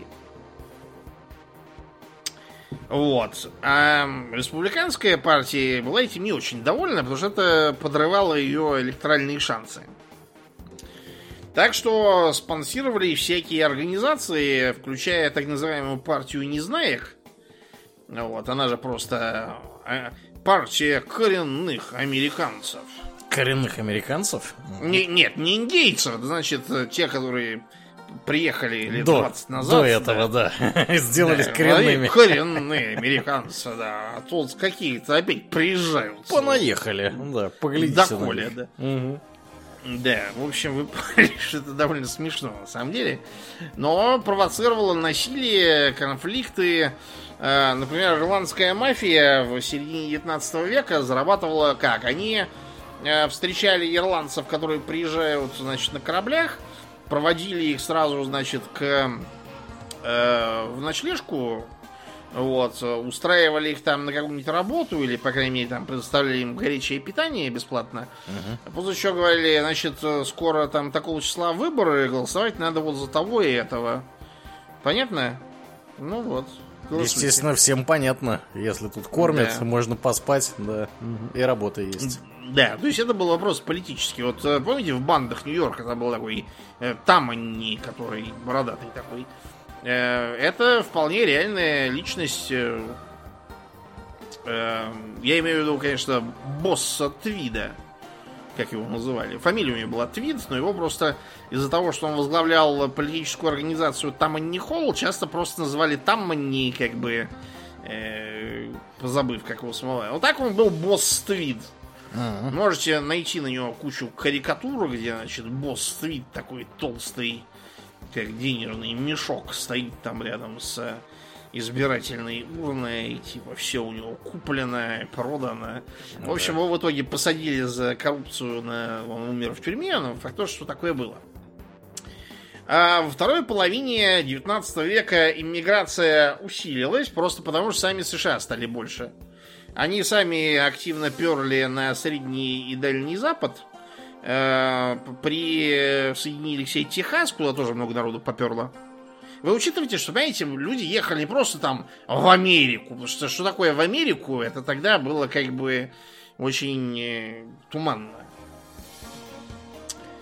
Speaker 2: Вот. А республиканская партия была этим не очень довольна, потому что это подрывало ее электоральные шансы. Так что спонсировали всякие организации, включая так называемую партию незнаек. Вот, она же просто партия коренных американцев.
Speaker 1: Коренных американцев?
Speaker 2: Не, нет, не индейцев, значит, те, которые приехали лет
Speaker 1: до,
Speaker 2: двадцать назад.
Speaker 1: До этого, да. да. Сделались
Speaker 2: да,
Speaker 1: коренными.
Speaker 2: Коренные американцы, да. А тут какие-то опять приезжают.
Speaker 1: Понаехали, да, поглядите.
Speaker 2: Доколе, да.
Speaker 1: Угу.
Speaker 2: Да, в общем, вы поняли, что это довольно смешно, на самом деле. Но провоцировало насилие, конфликты. Например, ирландская мафия в середине девятнадцатого века зарабатывала как? Они встречали ирландцев, которые приезжают, значит, на кораблях, проводили их сразу, значит, к, э, в ночлежку, вот, устраивали их там на какую-нибудь работу, или, по крайней мере, там предоставляли им горячее питание бесплатно. Uh-huh. После чего говорили, значит, скоро там такого числа выборы, голосовать надо вот за того и этого. Понятно? Ну вот. Голосуйте.
Speaker 1: Естественно, всем понятно. Если тут кормят, да, можно поспать, да, и работа есть.
Speaker 2: Да, то есть это был вопрос политический. Вот помните, в бандах Нью-Йорка там был такой э, Тамани, который бородатый такой. Э, это вполне реальная личность. Э, э, я имею в виду, конечно, босса Твида, как его называли. Фамилия у него была Твид, но его просто из-за того, что он возглавлял политическую организацию Тамани Холл, часто просто называли Тамани, как бы э, позабыв, как его самого. Вот так он был босс Твид. Uh-huh. Можете найти на него кучу карикатур, где, значит, босс Твид такой толстый, как денежный мешок, стоит там рядом с избирательной урной, и типа все у него куплено, продано. Uh-huh. В общем, его в итоге посадили за коррупцию, на... он умер в тюрьме, но факт то, что такое было. А во второй половине девятнадцатого века иммиграция усилилась, просто потому что сами США стали больше. Они сами активно перли на Средний и Дальний Запад. Э, присоединили к себе Техас, куда тоже много народу поперло. Вы учитываете, что, понимаете, люди ехали просто там в Америку. Потому что что такое в Америку, это тогда было как бы очень э, туманно.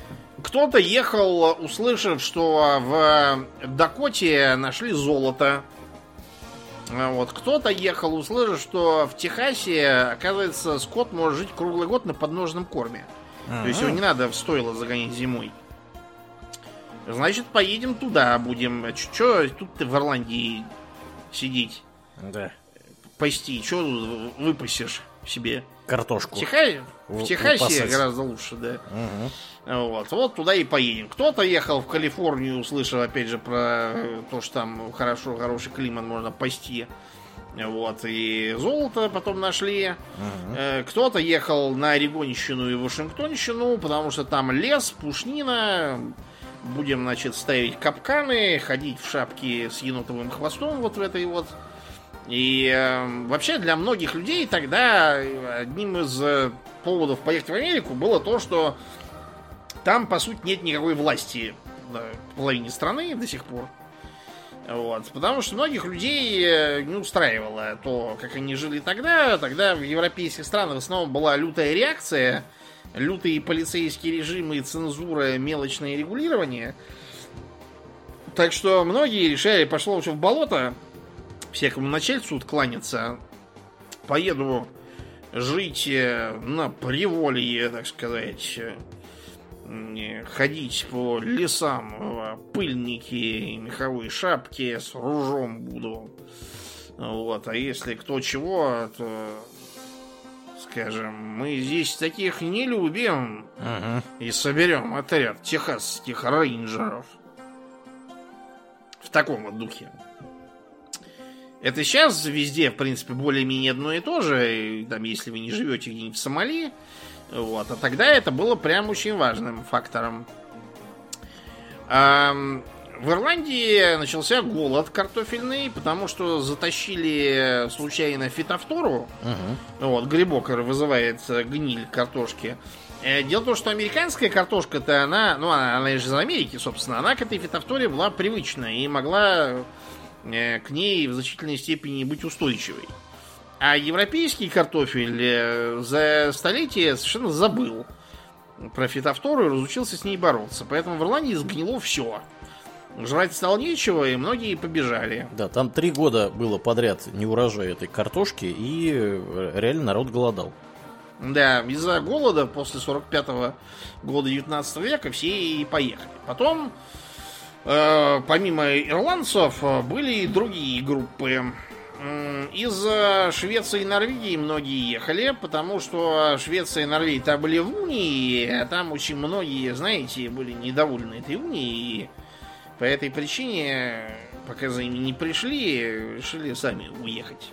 Speaker 2: кто-то ехал, услышав, что в Дакоте нашли золото. Вот. Кто-то ехал, услышав, что в Техасе, оказывается, скот может жить круглый год на подножном корме. А-а-а. То есть его не надо в стойло загонять зимой. Значит, поедем туда, будем. Че тут ты в Ирландии сидеть?
Speaker 1: Да.
Speaker 2: Пасти. Че выпасешь себе?
Speaker 1: Картошку.
Speaker 2: В, Теха... в Техасе
Speaker 1: выпасать.
Speaker 2: Гораздо лучше, да.
Speaker 1: Угу.
Speaker 2: Вот. Вот туда и поедем. Кто-то ехал в Калифорнию, услышал опять же про то, что там хорошо, хороший климат, можно пасти. Вот. И золото потом нашли. Угу. Кто-то ехал на Орегонщину и Вашингтонщину, потому что там лес, пушнина. Будем, значит, ставить капканы, ходить в шапке с енотовым хвостом вот в этой вот. И э, вообще для многих людей тогда одним из э, поводов поехать в Америку было то, что там, по сути, нет никакой власти в половине страны до сих пор. Вот. Потому что многих людей не устраивало то, как они жили тогда. Тогда в европейских странах в основном была лютая реакция, лютые полицейские режимы, цензура, мелочное регулирование. Так что многие решали, пошло уже в болото, всякому начальству кланяться, поеду жить на приволье, так сказать, ходить по лесам в пыльнике, меховой шапке, с ружом буду. Вот. А если кто чего, то, скажем, мы здесь таких не любим. Ага. И соберем отряд техасских рейнджеров. В таком вот духе. Это сейчас везде, в принципе, более-менее одно и то же. И, там, если вы не живете где-нибудь в Сомали. Вот. А тогда это было прям очень важным фактором. А, в Ирландии начался голод картофельный, потому что затащили случайно фитофтору. Uh-huh. Вот, грибок вызывает гниль картошки. Дело в том, что американская картошка-то, она, ну, она, она же из Америки, собственно, она к этой фитофторе была привычна и могла к ней в значительной степени быть устойчивой. А европейский картофель за столетия совершенно забыл про фитофтору и разучился с ней бороться. Поэтому в Ирландии сгнило все. Жрать стало нечего, и многие побежали.
Speaker 1: Да, там три года было подряд неурожай этой картошки, и реально народ голодал.
Speaker 2: Да, из-за голода после сорок пятого года девятнадцатого века все и поехали. Потом, э, помимо ирландцев, были и другие группы. Из Швеции и Норвегии многие ехали, потому что Швеция и Норвегия были в унии, а там очень многие, знаете, были недовольны этой унией, и по этой причине, пока за ними не пришли, решили сами уехать.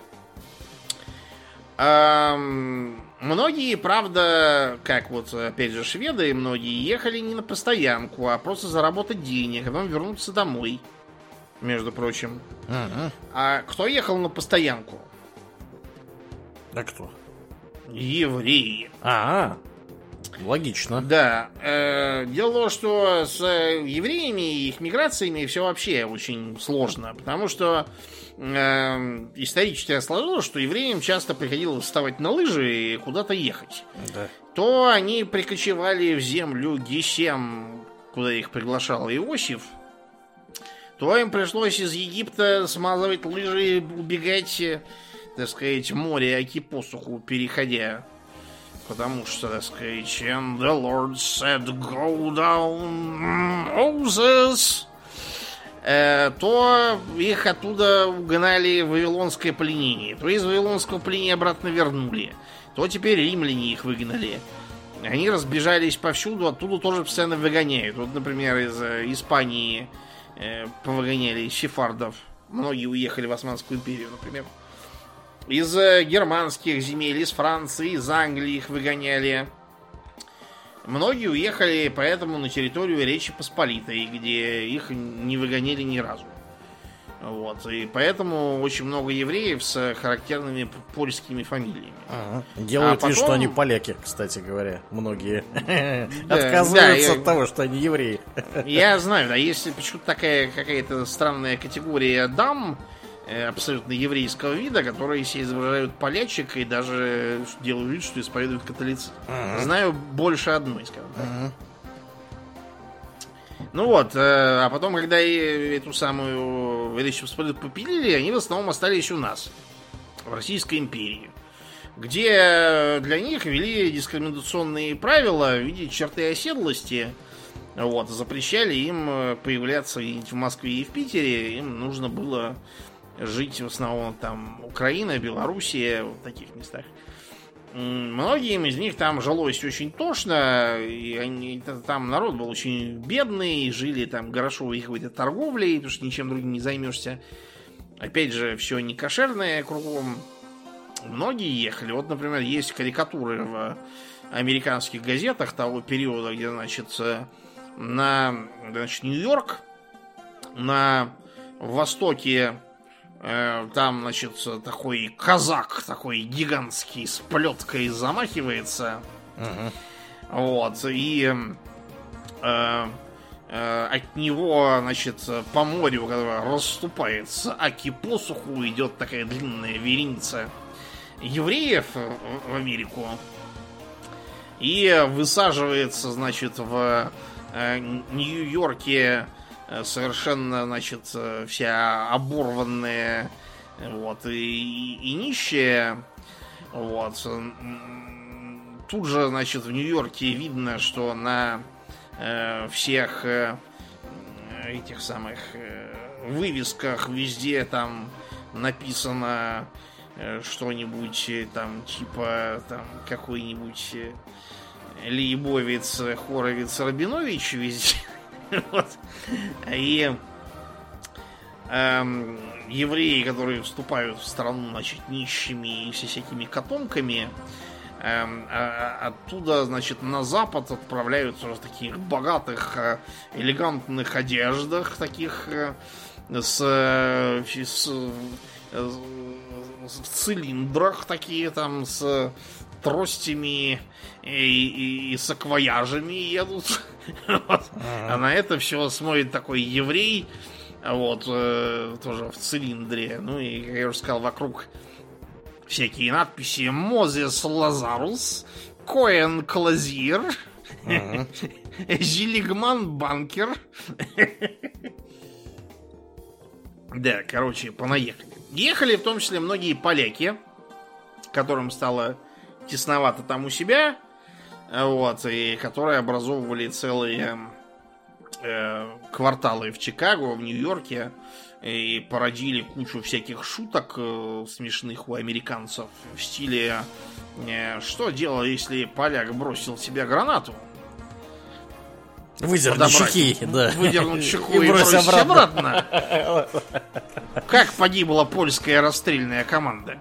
Speaker 2: А, многие, правда, как вот, опять же, шведы, многие ехали не на постоянку, а просто заработать денег, а потом вернуться домой. Между прочим. Uh-huh. А кто ехал на постоянку?
Speaker 1: А кто?
Speaker 2: Евреи.
Speaker 1: А, логично.
Speaker 2: Да. Э, дело в том, что с евреями и их миграциями все вообще очень сложно. Потому что э, исторически сложилось, что евреям часто приходилось вставать на лыжи и куда-то ехать.
Speaker 1: Да.
Speaker 2: То они прикочевали в землю Гесем, куда их приглашал Иосиф. То им пришлось из Египта смазывать лыжи, убегать, так сказать, море, аки посуху переходя. Потому что, так сказать, and the Lord said, go down, Moses. Э, то их оттуда угнали в вавилонское пленение. То из вавилонского пленения обратно вернули. То теперь римляне их выгнали. Они разбежались повсюду, оттуда тоже постоянно выгоняют. Вот, например, из Испании повыгоняли сефардов. Многие уехали в Османскую империю, например. Из германских земель, из Франции, из Англии их выгоняли. Многие уехали поэтому на территорию Речи Посполитой, где их не выгоняли ни разу. Вот. И поэтому очень много евреев с характерными польскими фамилиями.
Speaker 1: Ага. Делают а потом... вид, что они поляки, кстати говоря. Многие
Speaker 2: да,
Speaker 1: отказываются
Speaker 2: да,
Speaker 1: от
Speaker 2: я...
Speaker 1: того, что они евреи.
Speaker 2: Я знаю, да, есть почему-то такая какая-то странная категория дам абсолютно еврейского вида, которые себе изображают полячек и даже делают вид, что исповедуют католицизм. Ага. Знаю больше одной, скажем так. Ага. Ну вот, а потом, когда эту самую Величие Посполитую попилили, они в основном остались у нас, в Российской империи, где для них ввели дискриминационные правила в виде черты оседлости. Вот, запрещали им появляться в Москве и в Питере. Им нужно было жить в основном там Украина, Белоруссия, в таких местах. Многим из них там жилось очень тошно, и они, там народ был очень бедный, жили там грошовой какой-то торговлей, потому что ничем другим не займешься. Опять же, все не кошерное кругом. Многие ехали. Вот, например, есть карикатуры в американских газетах того периода, где, значит, на, значит, Нью-Йорк, на востоке, э, там, значит, такой казак, такой гигантский, с плеткой замахивается. Uh-huh. Вот, и э, э, от него, значит, по морю, когда расступается аки посуху, идет такая длинная вереница евреев в Америку. И высаживается, значит, в э, Нью-Йорке совершенно, значит, вся оборванная, вот, и, и нищая. Вот. Тут же, значит, в Нью-Йорке видно, что на э, всех э, этих самых э, вывесках везде там написано что-нибудь там типа там какой-нибудь Лейбовец, Хоровец, Рабинович везде. Вот. И эм, евреи, которые вступают в страну, значит, нищими и всякими котомками, эм, а, оттуда, значит, на запад отправляются в таких богатых, элегантных одеждах, таких с, с в цилиндрах такие там с тростями и, и, и саквояжами едут. Вот. А на это все смотрит такой еврей, вот, э, тоже в цилиндре. Ну и, как я уже сказал, вокруг всякие надписи: Мозес Лазарус, Коэн Клазир, Зилигман Банкер. Да, короче, понаехали. Ехали в том числе многие поляки, которым стало тесновато там у себя, вот, и которые образовывали целые э, кварталы в Чикаго, в Нью-Йорке, и породили кучу всяких шуток э, смешных у американцев в стиле э, что делать, если поляк бросил в себя гранату?
Speaker 1: Выдернуть чеки, да.
Speaker 2: Выдернуть чеку и, и бросить обратно. обратно. Как погибла польская расстрельная команда?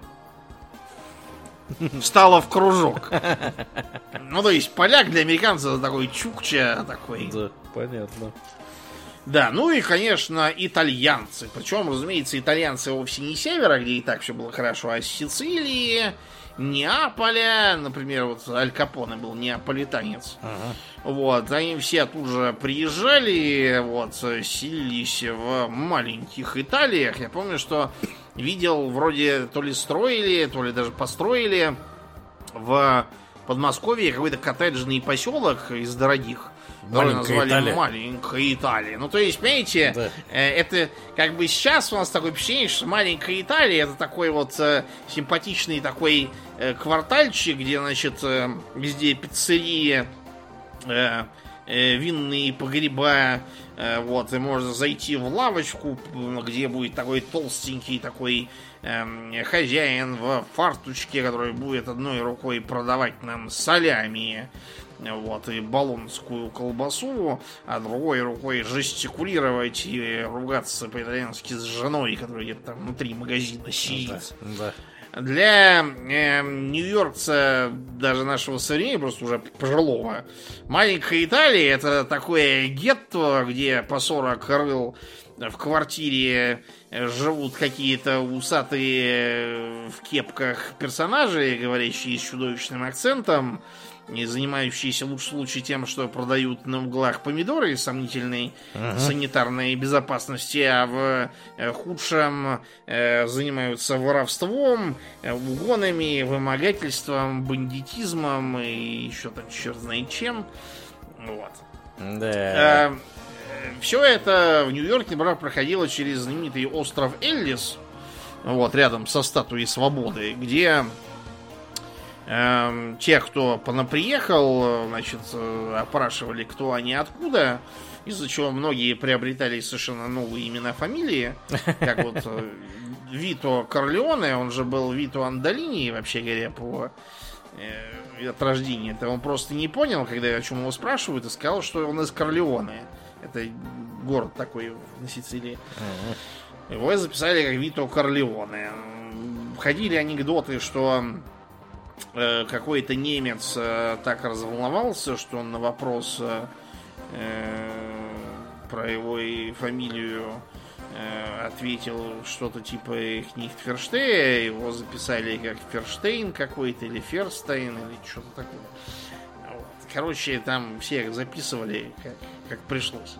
Speaker 2: Встала в кружок. Ну, то есть, поляк для американцев это такой чукча такой.
Speaker 1: Да, понятно.
Speaker 2: Да, ну и, конечно, итальянцы. Причем, разумеется, итальянцы вовсе не севера, где и так все было хорошо, а с Сицилии, Неаполя. Например, вот Аль Капоне был неаполитанец. Ага. Вот, они все тут же приезжали, вот, селились в маленьких Италиях. Я помню, что видел, вроде то ли строили, то ли даже построили в Подмосковье какой-то коттеджный поселок из дорогих. Который назвали Италия. Маленькая Италия. Ну, то есть, понимаете, да. э, это как бы сейчас у нас такое впечатление, что маленькая Италия это такой вот э, симпатичный такой э, квартальчик, где, значит, э, везде пиццерии, э, э, винные погреба, э, вот, и можно зайти в лавочку, где будет такой толстенький такой э, хозяин в фартучке, который будет одной рукой продавать нам солями, вот, и болонскую колбасу, а другой рукой жестикулировать и ругаться по-итальянски с женой, которая где-то там внутри магазина сидит.
Speaker 1: Да, да.
Speaker 2: Для э, нью-йоркца, даже нашего современника, просто уже пожилого, маленькая Италия это такое гетто, где по сорок рыл в квартире живут какие-то усатые в кепках персонажи, говорящие с чудовищным акцентом, и занимающиеся в лучшем случае тем, что продают на углах помидоры сомнительной uh-huh. санитарной безопасности, а в э, худшем э, занимаются воровством, э, угонами, вымогательством, бандитизмом и еще там черт знает чем. Вот.
Speaker 1: Да.
Speaker 2: Э, все это в Нью-Йорке, например, проходило через знаменитый остров Эллис, вот, рядом со статуей Свободы, где э, тех, кто понаприехал, значит, опрашивали, кто они, откуда, из-за чего многие приобретали совершенно новые имена, фамилии, как вот Вито Корлеоне, он же был Вито Андолини, вообще говоря, по э, от рождения. Это он просто не понял, когда о чем его спрашивают, и сказал, что он из Корлеоне. Это город такой на Сицилии. Uh-huh. Его записали как Вито Корлеоне. Ходили анекдоты, что э, какой-то немец э, так разволновался, что он на вопрос э, про его фамилию э, ответил что-то типа их Нихтферштея, его записали как Ферштейн какой-то, или Ферстейн, или что-то такое. Вот. Короче, там всех записывали как, как пришлось.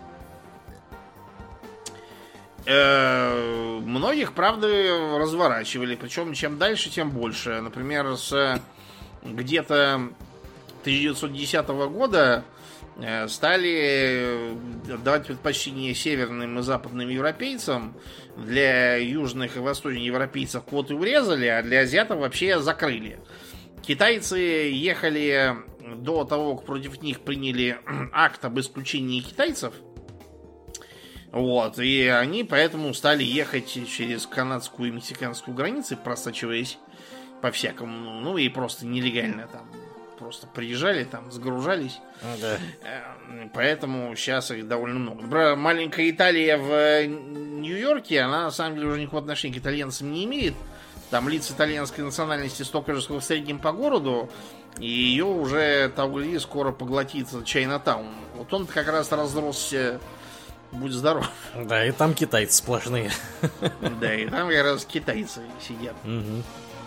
Speaker 2: Э, многих, правда, разворачивали, причем чем дальше, тем больше. Например, с где-то тысяча девятьсот десятого года стали давать предпочтение северным и западным европейцам. Для южных и восточных европейцев квоты урезали, а для азиатов вообще закрыли. Китайцы ехали до того, как против них приняли акт об исключении китайцев. Вот, и они поэтому стали ехать через канадскую и мексиканскую границы, просачиваясь по-всякому. Ну и просто нелегально там. Просто приезжали, там, сгружались.
Speaker 1: Да.
Speaker 2: Поэтому сейчас их довольно много. Маленькая Италия в Нью-Йорке, она на самом деле уже никакого отношения к итальянцам не имеет. Там лиц итальянской национальности столько же, сколько в среднем по городу. И ее уже Таугли скоро поглотит Чайнатаун. Вот он как раз разросся. Будь здоров.
Speaker 1: Да, и там китайцы сплошные.
Speaker 2: Да, и там как раз китайцы сидят.
Speaker 1: Угу.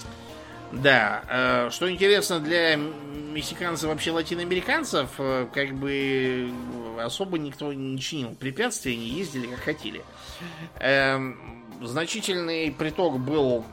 Speaker 2: Да, что интересно для мексиканцев, вообще латиноамериканцев, как бы особо никто не чинил препятствий, они ездили как хотели. Значительный приток был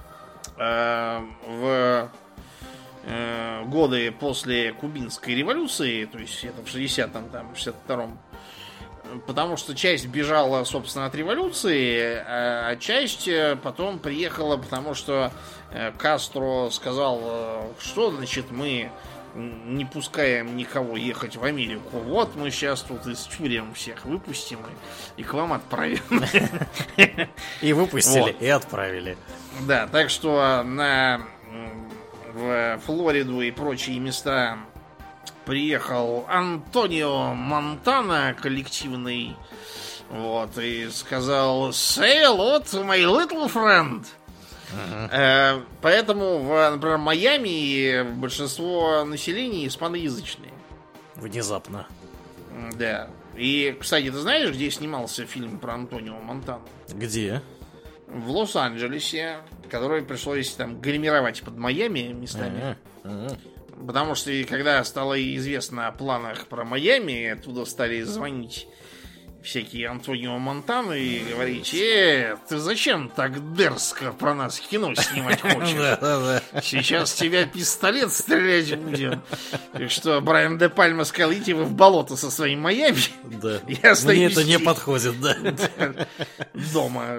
Speaker 2: в годы после Кубинской революции, то есть это в шестидесятом, там, шестьдесят втором, потому что часть бежала, собственно, от революции, а часть потом приехала, потому что Кастро сказал, что, значит, мы не пускаем никого ехать в Америку. Вот мы сейчас тут из тюрем всех выпустим и, и к вам отправим.
Speaker 1: И выпустили, и отправили.
Speaker 2: Да, так что на в Флориду и прочие места приехал Антонио Монтана, коллективный, вот, и сказал «Say hello to my little friend». Uh-huh. Э, поэтому, в, например, Майами большинство населения испаноязычные.
Speaker 1: Внезапно.
Speaker 2: Да. И, кстати, ты знаешь, где снимался фильм про Антонио Монтану?
Speaker 1: Где?
Speaker 2: В Лос-Анджелесе, который пришлось там гримировать под Майами местами. Uh-huh. Uh-huh. Потому что, когда стало известно о планах про Майами, оттуда стали звонить всякие Антонио Монтаны и говорить: э, ты зачем так дерзко про нас кино снимать хочешь? Сейчас тебя пистолет стрелять будем. Так что Брайан де Пальма сказал: идите вы в болото со своим Майами.
Speaker 1: Да. Мне это не подходит, да.
Speaker 2: Дома.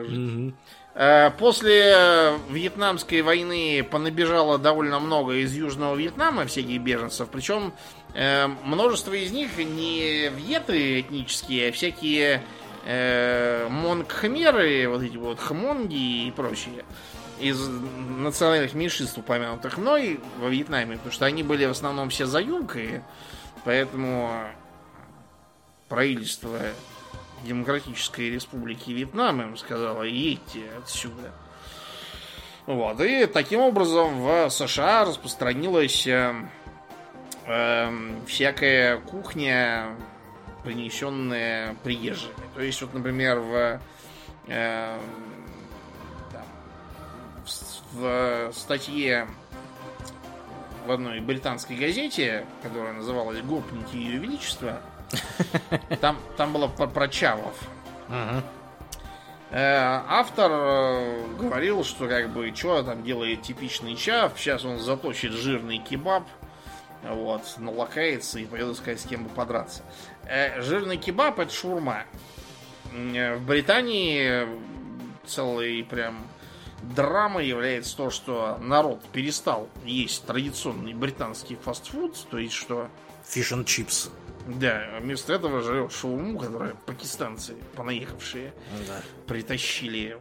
Speaker 2: После Вьетнамской войны понабежало довольно много из Южного Вьетнама всяких беженцев, причем э, множество из них не вьеты этнические, а всякие э, монг-хмеры, вот эти вот хмонги и прочие, из национальных меньшинств, упомянутых мной во Вьетнаме, потому что они были в основном все за юг, и поэтому правительство Демократической Республики Вьетнам им сказала: едьте отсюда. Вот. И таким образом в США распространилась э, э, всякая кухня, принесенная приезжими. То есть, вот, например, в, э, там, в, в статье в одной британской газете, которая называлась «Гопники Ее Величества», Там, там было про, про чавов. Uh-huh. э, Автор э, говорил, что как бы что там делает типичный чав. Сейчас он заточит жирный кебаб, Вот, налакается и пойдет искать, с кем бы подраться. Э, жирный кебаб — это шаурма. В Британии целый прям драмой является то, что народ перестал есть традиционный британский фастфуд, то есть что...
Speaker 1: Fish and chips.
Speaker 2: Да, вместо этого жрет шаурму, которую пакистанцы, понаехавшие, да, притащили.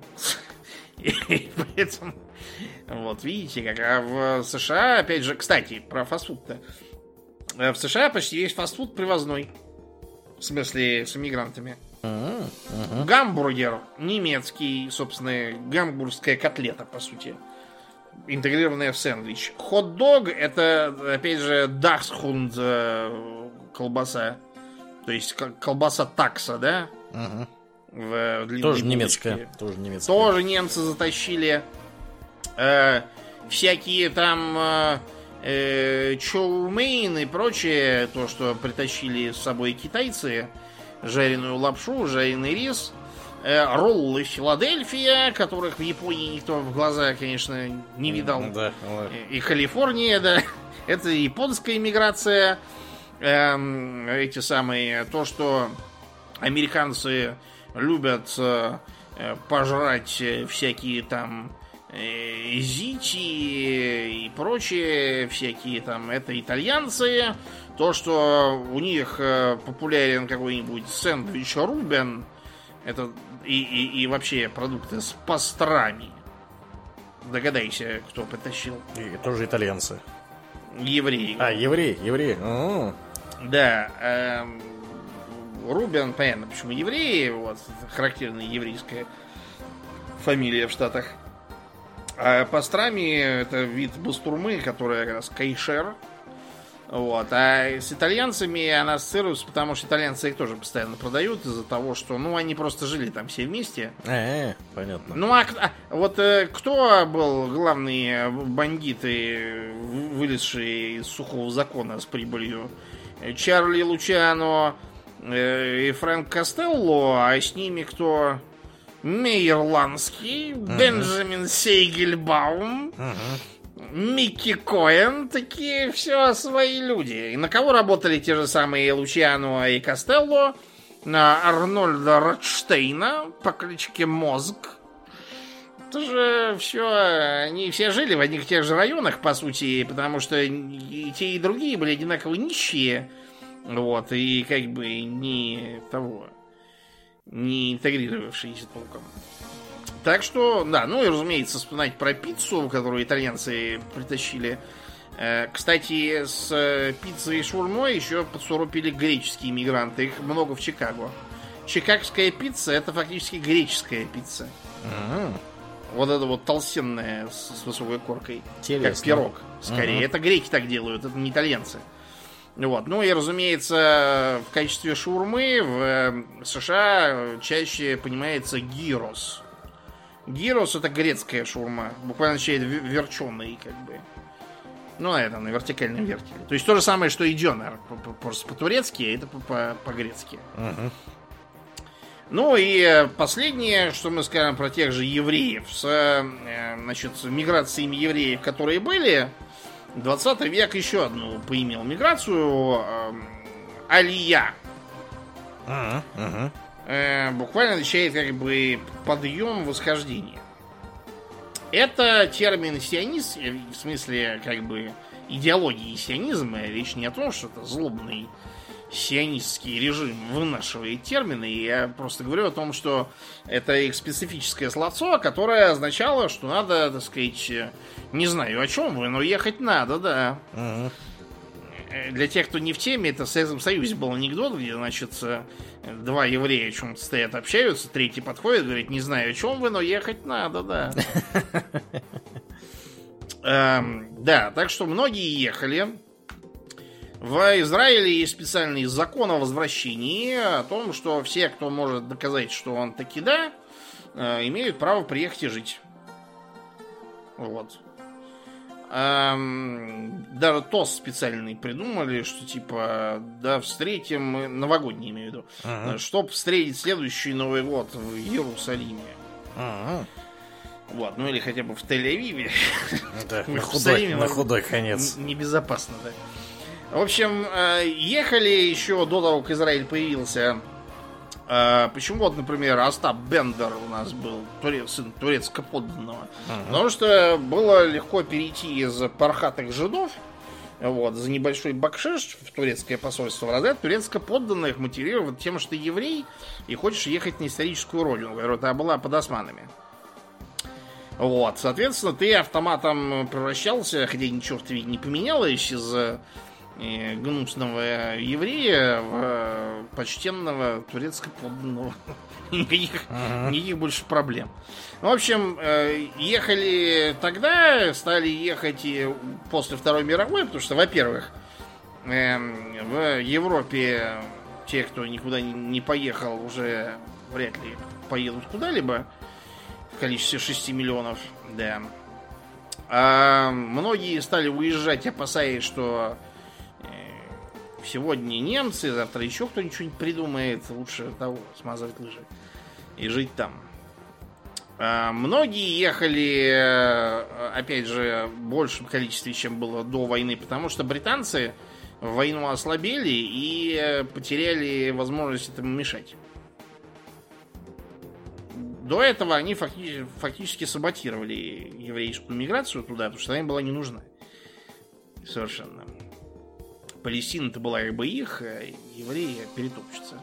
Speaker 2: И поэтому... Вот, видите, как... А в США, опять же, кстати, про фастфуд-то. В США почти весь фастфуд привозной. В смысле, с иммигрантами. Uh-huh. Uh-huh. Гамбургер немецкий, собственно, гамбургская котлета, по сути. Интегрированная в сэндвич. Хот-дог — это, опять же, дachshund колбаса. То есть колбаса такса, да?
Speaker 1: Uh-huh.
Speaker 2: В, в
Speaker 1: Тоже немецкая. Тоже немецкая.
Speaker 2: Тоже немцы затащили. Э, всякие там э, э, чоумейн и прочее, то, что притащили с собой китайцы. Жареную лапшу, жареный рис, э, роллы Филадельфия, которых в Японии никто в глаза, конечно, не видал.
Speaker 1: Да, вот.
Speaker 2: И, и Калифорния, да. Это японская иммиграция. Э, эти самые, то, что американцы любят э, пожрать всякие там э, зити и прочее, всякие там, это итальянцы. То, что у них э, популярен какой-нибудь сэндвич Рубен, это и, и, и вообще продукты с пастрами. Догадайся, кто притащил.
Speaker 1: И тоже итальянцы.
Speaker 2: Евреи.
Speaker 1: А, евреи, евреи. У-у-у.
Speaker 2: Да. Э, Рубен, понятно, почему евреи. Вот, характерная еврейская фамилия в Штатах. А пастрами — это вид бастурмы, которая как раз кайшер. Вот. А с итальянцами она ассоциируется, потому что итальянцы их тоже постоянно продают из-за того, что, ну, они просто жили там все вместе.
Speaker 1: Э, понятно.
Speaker 2: Ну, а, а вот э, кто был главные бандиты, вылезшие из сухого закона с прибылью? Чарли Лучано э, и Фрэнк Костелло, а с ними кто? Мейерландский, uh-huh. Бенджамин Сейгельбаум, uh-huh. Микки Коэн, такие все свои люди. И на кого работали те же самые Лучано и Костелло? На Арнольда Ротштейна по кличке Мозг. Это же все, они все жили в одних и тех же районах, по сути, потому что и те, и другие были одинаково нищие. Вот, и как бы не того, не интегрировавшиеся толком. Так что, да, ну и, разумеется, вспоминать про пиццу, которую итальянцы притащили. Кстати, с пиццей и шаурмой еще подсуропили греческие иммигранты. Их много в Чикаго. Чикагская пицца — это фактически греческая пицца. Mm-hmm. Вот это вот толстенная с, с высокой коркой. Интересно. Как пирог, скорее. Mm-hmm. Это греки так делают, это не итальянцы. Вот. Ну и, разумеется, в качестве шаурмы в США чаще понимается гирос. Гирос — это грецкая шаурма. Буквально означает верченый, как бы. Ну, на этом, на вертикальном вертеле. То есть то же самое, что и дёнер. Просто по-турецки, а это по-грецки. Uh-huh. Ну и последнее, что мы скажем про тех же евреев. С, значит, с миграциями евреев, которые были, двадцатый век еще одну поимел миграцию. Алия. Uh-huh. Uh-huh. Буквально означает как бы подъем, восхождение. Это термин сионист, в смысле как бы идеологии сионизма. Речь не о том, что это злобный сионистский режим вынашивает термины. Я просто говорю о том, что это их специфическое словцо, которое означало, что надо, так сказать, не знаю о чем вы, но ехать надо, да. Uh-huh. Для тех, кто не в теме, это в Советском Союзе был анекдот, где, значит, два еврея о чем-то стоят, общаются, третий подходит, говорит, не знаю о чем вы, но ехать надо, да. Да, так что многие ехали. В Израиле есть специальный закон о возвращении, о том, что все, кто может доказать, что он таки да, имеют право приехать и жить. Вот. Даже тост специальный придумали, что типа, да, встретим, новогодний имею в виду, uh-huh. чтоб встретить следующий Новый год в Иерусалиме. Uh-huh. Вот, ну или хотя бы в Тель-Авиве.
Speaker 1: Да, на худой, на худой конец.
Speaker 2: Небезопасно, да. В общем, ехали еще до того, как Израиль появился. Почему вот, например, Остап Бендер у нас был, сын турецко-подданного? Uh-huh. Потому что было легко перейти из пархатых жидов, вот, за небольшой бакшиш в турецкое посольство в разряд турецко-подданных, мотивировав тем, что ты еврей и хочешь ехать на историческую родину, которая та была под османами. Вот, соответственно, ты автоматом превращался, хотя ничего в тебе не поменялось, из э, гнусного еврея в э, почтенного турецко-подданного. Никаких, ага. никаких больше проблем. В общем, э, ехали тогда, стали ехать и после Второй мировой, потому что, во-первых, э, в Европе те, кто никуда не поехал, уже вряд ли поедут куда-либо. В количестве шести миллионов, да. А многие стали уезжать, опасаясь, что сегодня немцы, завтра еще кто-нибудь что-нибудь придумает. Лучше того, смазывать лыжи и жить там. А многие ехали, опять же, в большем количестве, чем было до войны, потому что британцы в войну ослабели и потеряли возможность этому мешать. До этого они фактически, фактически саботировали еврейскую миграцию туда, потому что она им была не нужна. Совершенно. Палестина-то была как бы их, а евреи перетопчутся.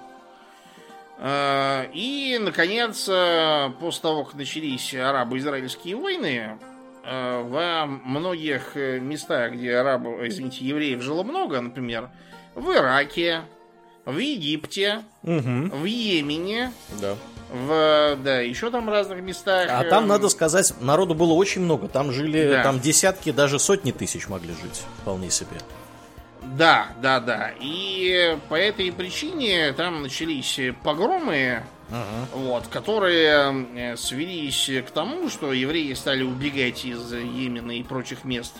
Speaker 2: И, наконец, после того, как начались арабо-израильские войны, во многих местах, где арабов, извините, евреев жило много, например, в Ираке, в Египте, угу. в Йемене,
Speaker 1: да.
Speaker 2: в, да, еще там разных местах.
Speaker 1: А там, надо сказать, народу было очень много. Там жили, да. там десятки, даже сотни тысяч могли жить. Вполне себе.
Speaker 2: Да, да, да. И по этой причине там начались погромы, uh-huh. вот, которые свелись к тому, что евреи стали убегать из Йемена и прочих мест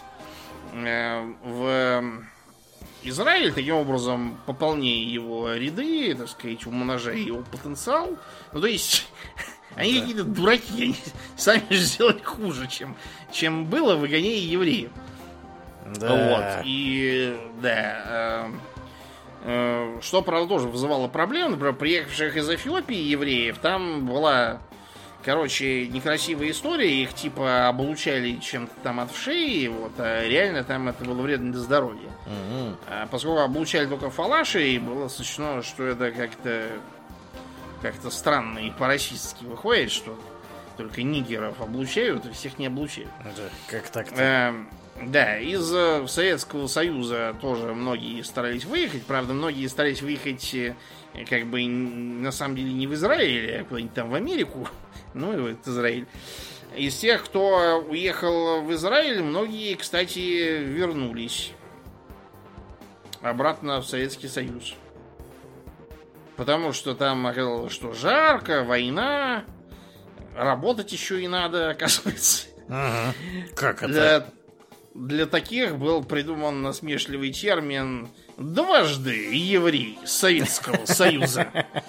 Speaker 2: в Израиль, таким образом пополняя его ряды, так сказать, умножая его потенциал. Ну, то есть, они да. какие-то дураки, они сами же сделали хуже, чем, чем было, выгоняя евреев. Да. Вот, и, да, э, э, что, правда, тоже вызывало проблемы. Например, приехавших из Эфиопии евреев, там была, короче, некрасивая история. Их, типа, облучали чем-то там от шеи, вот, а реально там это было вредно для здоровья. Угу. А поскольку облучали только фалашей, было сочтено, что это как-то как-то странно и по-расистски выходит, что только нигеров облучают, и всех не облучают.
Speaker 1: Это как так-то?
Speaker 2: Э, Да, из Советского Союза тоже многие старались выехать. Правда, многие старались выехать как бы на самом деле не в Израиль, а куда-нибудь там в Америку. Ну и вот Израиль. Из тех, кто уехал в Израиль, многие, кстати, вернулись обратно в Советский Союз. Потому что там оказалось, что жарко, война, работать еще и надо, оказывается.
Speaker 1: Ага. Как это?
Speaker 2: Для... Для таких был придуман насмешливый термин «дважды еврей Советского Союза».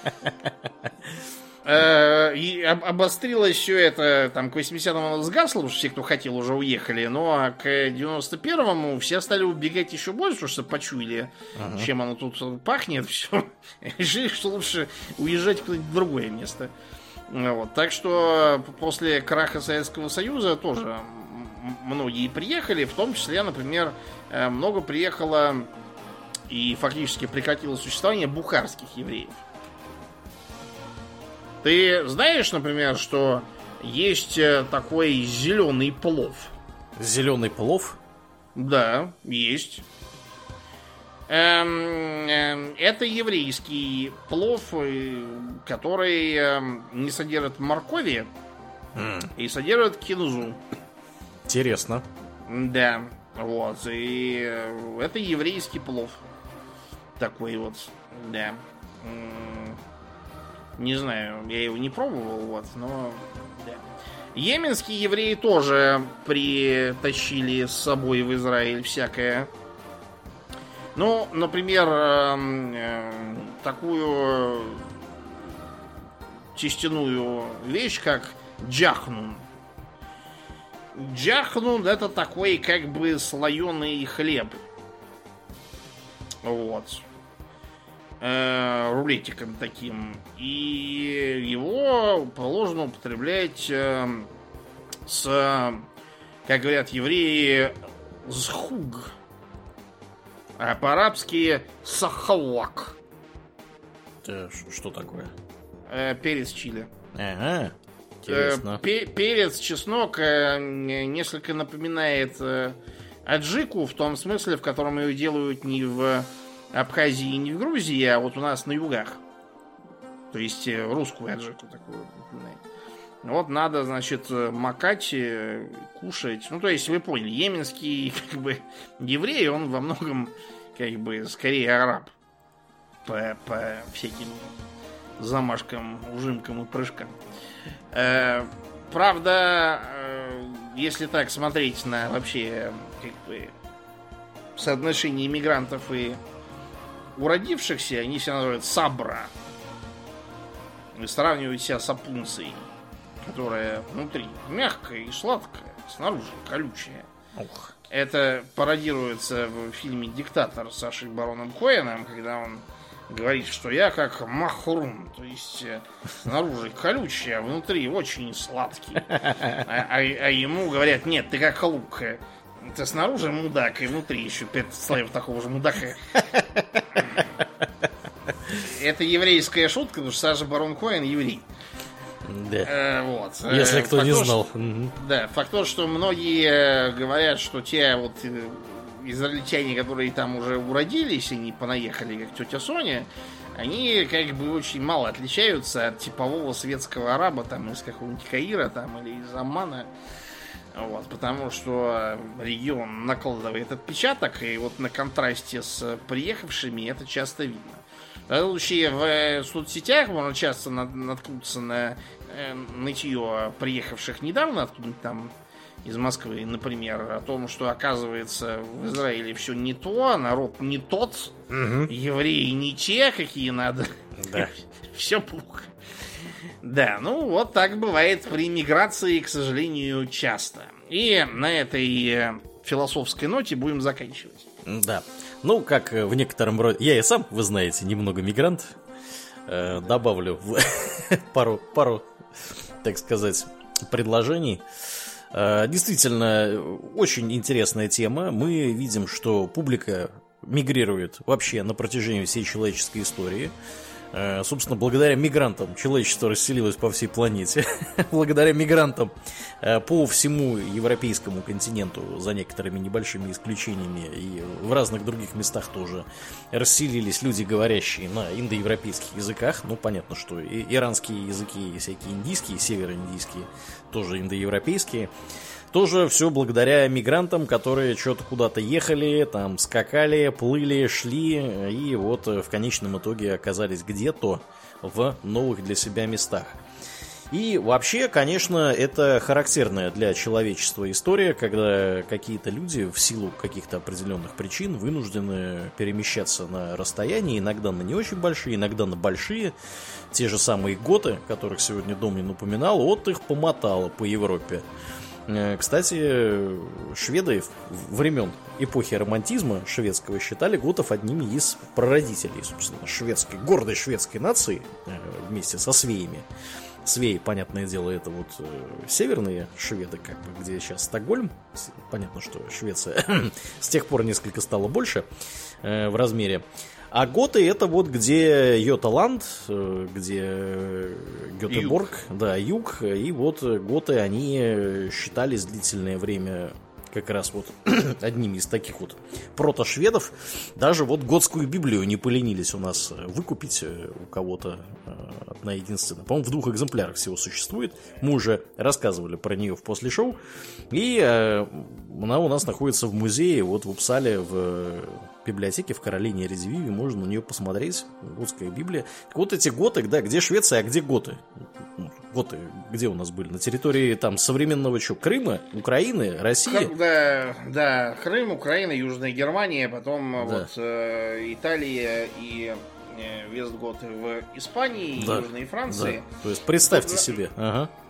Speaker 2: И обострилось все это, там, к восьмидесятым оно сгасло, потому что все, кто хотел, уже уехали, но к девяносто первому все стали убегать еще больше, потому что почуяли, ага. чем оно тут пахнет, все. Решили, что лучше уезжать куда-нибудь в другое место. Вот. Так что после краха Советского Союза тоже многие приехали, в том числе, например, много приехало и фактически прекратило существование бухарских евреев. Ты знаешь, например, что есть такой зеленый плов?
Speaker 1: Зеленый плов?
Speaker 2: Да, есть. Это еврейский плов, который не содержит моркови mm. и содержит кинзу.
Speaker 1: Интересно.
Speaker 2: Да, вот. И это еврейский плов. Такой вот, да. Не знаю, я его не пробовал, вот, но да. Йеменские евреи тоже притащили с собой в Израиль всякое. Ну, например, такую чистяную вещь, как джахнун. Джахнун — это такой как бы слоеный хлеб. Вот. Э, рулетиком таким. И его положено употреблять э, с, как говорят евреи, зхуг. А по-арабски сахалак.
Speaker 1: Это что такое?
Speaker 2: Э, перец чили.
Speaker 1: Ага. Интересно.
Speaker 2: Э, перец, чеснок э, несколько напоминает э, аджику в том смысле, в котором ее делают не в Абхазии и не в Грузии, а вот у нас на югах. То есть э, русскую аджику такую напоминает. Вот надо, значит, макать, э, кушать. Ну, то есть, вы поняли, йеменский, как бы, еврей, он во многом, как бы, скорее араб. По, по всяким замашкам, ужимкам и прыжкам. Э, правда, э, если так смотреть на вообще, как бы, соотношение иммигрантов и уродившихся, они все называют сабра. И сравнивают себя с опунцией, которая внутри мягкая и сладкая, снаружи колючая.
Speaker 1: Ох.
Speaker 2: Это пародируется в фильме «Диктатор» с Сашей Бароном Коэном, когда он говорит, что я как махрум, то есть снаружи колючий, а внутри очень сладкий. А, а, а ему говорят, нет, ты как лук. Ты снаружи мудак, и внутри еще пять слоев такого же мудака. Это еврейская шутка, потому что Саша Барон Коэн еврей.
Speaker 1: Да.
Speaker 2: Э, вот.
Speaker 1: Если
Speaker 2: э,
Speaker 1: кто
Speaker 2: факт
Speaker 1: не
Speaker 2: то,
Speaker 1: знал.
Speaker 2: Что, угу. Да, факт то, что многие говорят, что те вот израильтяне, которые там уже уродились и не понаехали, как тетя Соня, они как бы очень мало отличаются от типового светского араба там из какого-нибудь Каира там или из Аммана. Вот, потому что регион накладывает отпечаток, и вот на контрасте с приехавшими это часто видно. В таком случае в соцсетях можно часто наткнуться на э, нытье приехавших недавно откуда-нибудь там из Москвы, например, о том, что оказывается в Израиле все не то, народ не тот, угу. Евреи не те, какие надо. Да. Все плохо. Да, ну вот так бывает при миграции, к сожалению, часто. И на этой философской ноте будем заканчивать.
Speaker 1: Да. Ну, как в некотором роде... Я и сам, вы знаете, немного мигрант. Э, добавлю пару, пару, так сказать, предложений. Э, действительно, очень интересная тема. Мы видим, что публика мигрирует вообще на протяжении всей человеческой истории. Собственно, благодаря мигрантам человечество расселилось по всей планете. Благодаря мигрантам по всему европейскому континенту, за некоторыми небольшими исключениями, и в разных других местах тоже расселились люди, говорящие на индоевропейских языках. Ну, понятно, что и иранские языки, и всякие индийские, североиндийские, тоже индоевропейские. Тоже все благодаря мигрантам, которые что-то куда-то ехали, там скакали, плыли, шли, и вот в конечном итоге оказались где-то в новых для себя местах. И вообще, конечно, это характерная для человечества история, когда какие-то люди в силу каких-то определенных причин вынуждены перемещаться на расстоянии, иногда на не очень большие, иногда на большие. Те же самые готы, которых сегодня Домнин упоминал, вот их помотало по Европе. Кстати, шведы времен эпохи романтизма шведского считали готов одними из прародителей, собственно, шведской, гордой шведской нации вместе со свеями. Свеи, понятное дело, это вот северные шведы, как бы, где сейчас Стокгольм. Понятно, что Швеция с тех пор несколько стала больше в размере. А готы это вот где Йоталанд, где Гетеборг, да, юг. И вот готы, они считались длительное время как раз вот одними из таких вот протошведов. Даже вот готскую Библию не поленились у нас выкупить у кого-то одна единственная. По-моему, в двух экземплярах всего существует. Мы уже рассказывали про нее в после шоу. И она у нас находится в музее, вот в Упсале, в библиотеке в Каролине Редививе. Можно на нее посмотреть. Готская Библия. Вот эти готы, да, где Швеция, а где готы? Готы где у нас были? На территории там современного что? Крыма, Украины, России?
Speaker 2: Крым, да, да, Крым, Украина, Южная Германия, потом да. вот э, Италия и э, Вестготы в Испании,
Speaker 1: да.
Speaker 2: Южной Франции.
Speaker 1: Да. То есть представьте
Speaker 2: вот,
Speaker 1: себе. Ага.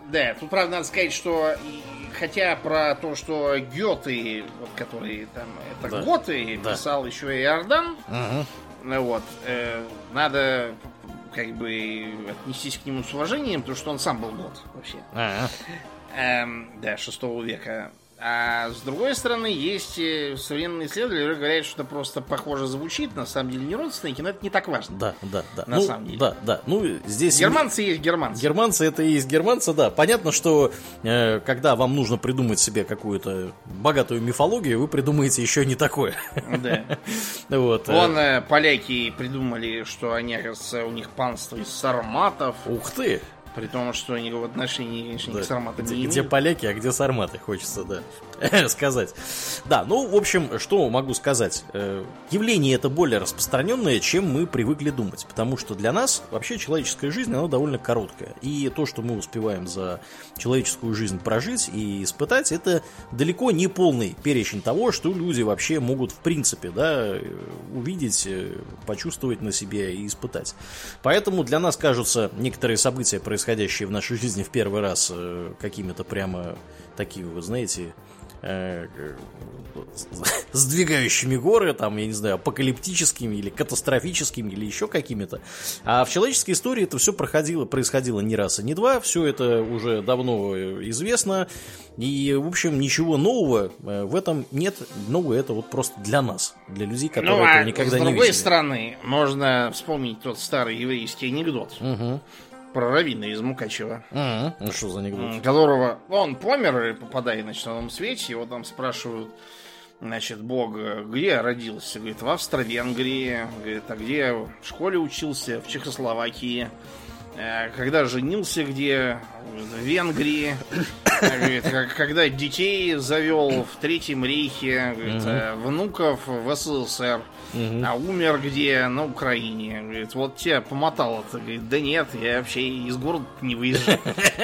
Speaker 2: Да, тут, правда, надо сказать, что хотя про то, что Гёте, вот, который там, это
Speaker 1: да.
Speaker 2: Готы,
Speaker 1: да.
Speaker 2: писал еще и Иордан,
Speaker 1: угу.
Speaker 2: вот, э, надо как бы отнестись к нему с уважением, потому что он сам был гот вообще.
Speaker 1: Ага.
Speaker 2: Эм, да, шестого века. А с другой стороны, есть современные исследователи, которые говорят, что это просто похоже звучит, на самом деле не родственники, но это не так важно.
Speaker 1: Да, да, да.
Speaker 2: На
Speaker 1: ну,
Speaker 2: самом деле.
Speaker 1: Да, да. Ну, здесь...
Speaker 2: Германцы есть германцы.
Speaker 1: Германцы это и есть германцы, да. Понятно, что э, когда вам нужно придумать себе какую-то богатую мифологию, вы придумаете еще не такое.
Speaker 2: Да.
Speaker 1: Вот.
Speaker 2: Вон э, поляки придумали, что они, кажется, у них панство из сарматов.
Speaker 1: Ух ты!
Speaker 2: При том, что они в отношении, конечно, да. к сарматам
Speaker 1: где,
Speaker 2: не имеют.
Speaker 1: Где поляки, а где сарматы, хочется, да, сказать. Да, ну, в общем, что могу сказать. Явление это более распространенное, чем мы привыкли думать. Потому что для нас вообще человеческая жизнь, она довольно короткая. И то, что мы успеваем за человеческую жизнь прожить и испытать, это далеко не полный перечень того, что люди вообще могут, в принципе, да, увидеть, почувствовать на себе и испытать. Поэтому для нас кажутся некоторые события, происходящие происходящие в нашей жизни в первый раз э, какими-то прямо такими, вы знаете, э, э, сдвигающими горы, там, я не знаю, апокалиптическими или катастрофическими или еще какими-то. А в человеческой истории это все проходило, происходило не раз и не два, все это уже давно известно, и, в общем, ничего нового в этом нет. Новое это вот просто для нас, для людей, которые
Speaker 2: ну,
Speaker 1: этого
Speaker 2: а
Speaker 1: никогда не видели.
Speaker 2: С другой стороны, можно вспомнить тот старый еврейский анекдот.
Speaker 1: Угу.
Speaker 2: Про раввина из Мукачева.
Speaker 1: Mm-hmm. Ну что за анекдот?
Speaker 2: Которого он помер и попадает, значит, на новом свете. Его там спрашивают, значит, Бог, где родился? Говорит, в Австро-Венгрии. Говорит, а где в школе учился? В Чехословакии. Когда женился, где? В Венгрии. Говорит, когда детей завел в Третьем рейхе. Говорит, mm-hmm. внуков в СССР. Uh-huh. А умер где? На Украине. Говорит, вот тебя помотало-то. Говорит, да нет, я вообще из города не выезжаю.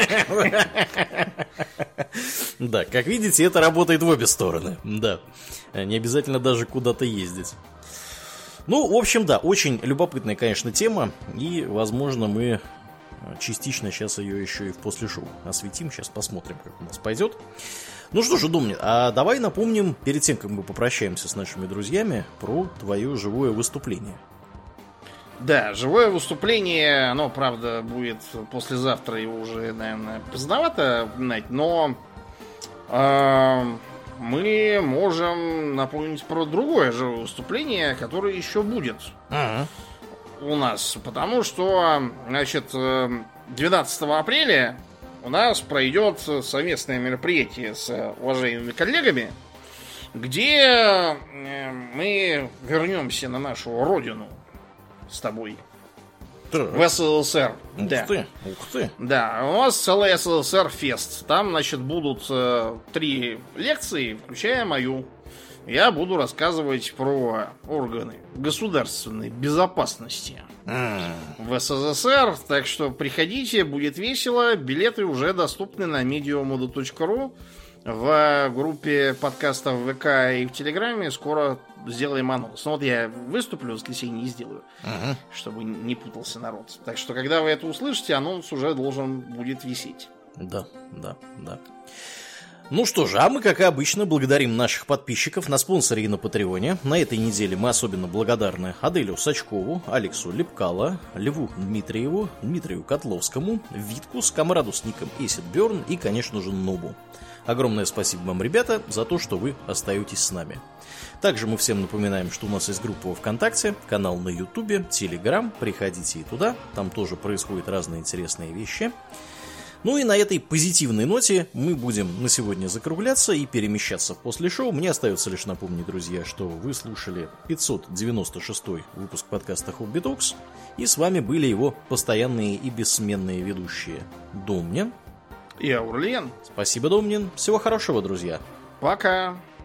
Speaker 1: Да, как видите, это работает в обе стороны. Да, не обязательно даже куда-то ездить. Ну, в общем, да, очень любопытная, конечно, тема. И, возможно, мы частично сейчас ее еще и в после шоу осветим. Сейчас посмотрим, как у нас пойдет. Ну что же, Домнин, а давай напомним, перед тем, как мы попрощаемся с нашими друзьями, про твое живое выступление.
Speaker 2: Да, живое выступление, оно, правда, будет послезавтра, его уже, наверное, поздновато знать, но э, мы можем напомнить про другое живое выступление, которое еще будет ага. у нас, потому что, значит, двенадцатого апреля у нас пройдет совместное мероприятие с уважаемыми коллегами, где мы вернемся на нашу родину с тобой.
Speaker 1: Так.
Speaker 2: В СССР.
Speaker 1: Ух
Speaker 2: да.
Speaker 1: ты, ух ты.
Speaker 2: Да, у нас целый СССР-фест. Там, значит, будут э, три лекции, включая мою. Я буду рассказывать про органы государственной безопасности mm. в СССР. Так что приходите, будет весело. Билеты уже доступны на медиамода точка ру. В группе подкастов в ВК и в Телеграме скоро сделаем анонс. Ну вот я выступлю в воскресенье и сделаю, uh-huh. чтобы не путался народ. Так что, когда вы это услышите, анонс уже должен будет висеть.
Speaker 1: Да, да, да. Ну что же, а мы, как и обычно, благодарим наших подписчиков на спонсоре и на Патреоне. На этой неделе мы особенно благодарны Аделю Сачкову, Алексу Лепкало, Льву Дмитриеву, Дмитрию Котловскому, Виткус, комраду с ником Acid Burn и, конечно же, Нобу. Огромное спасибо вам, ребята, за то, что вы остаетесь с нами. Также мы всем напоминаем, что у нас есть группа ВКонтакте, канал на Ютубе, Телеграм. Приходите и туда, там тоже происходят разные интересные вещи. Ну и на этой позитивной ноте мы будем на сегодня закругляться и перемещаться в после шоу. Мне остается лишь напомнить, друзья, что вы слушали пятьсот девяносто шестой выпуск подкаста Хобби Токс. И с вами были его постоянные и бессменные ведущие Домнин
Speaker 2: и Аурлиен.
Speaker 1: Спасибо, Домнин. Всего хорошего, друзья.
Speaker 2: Пока.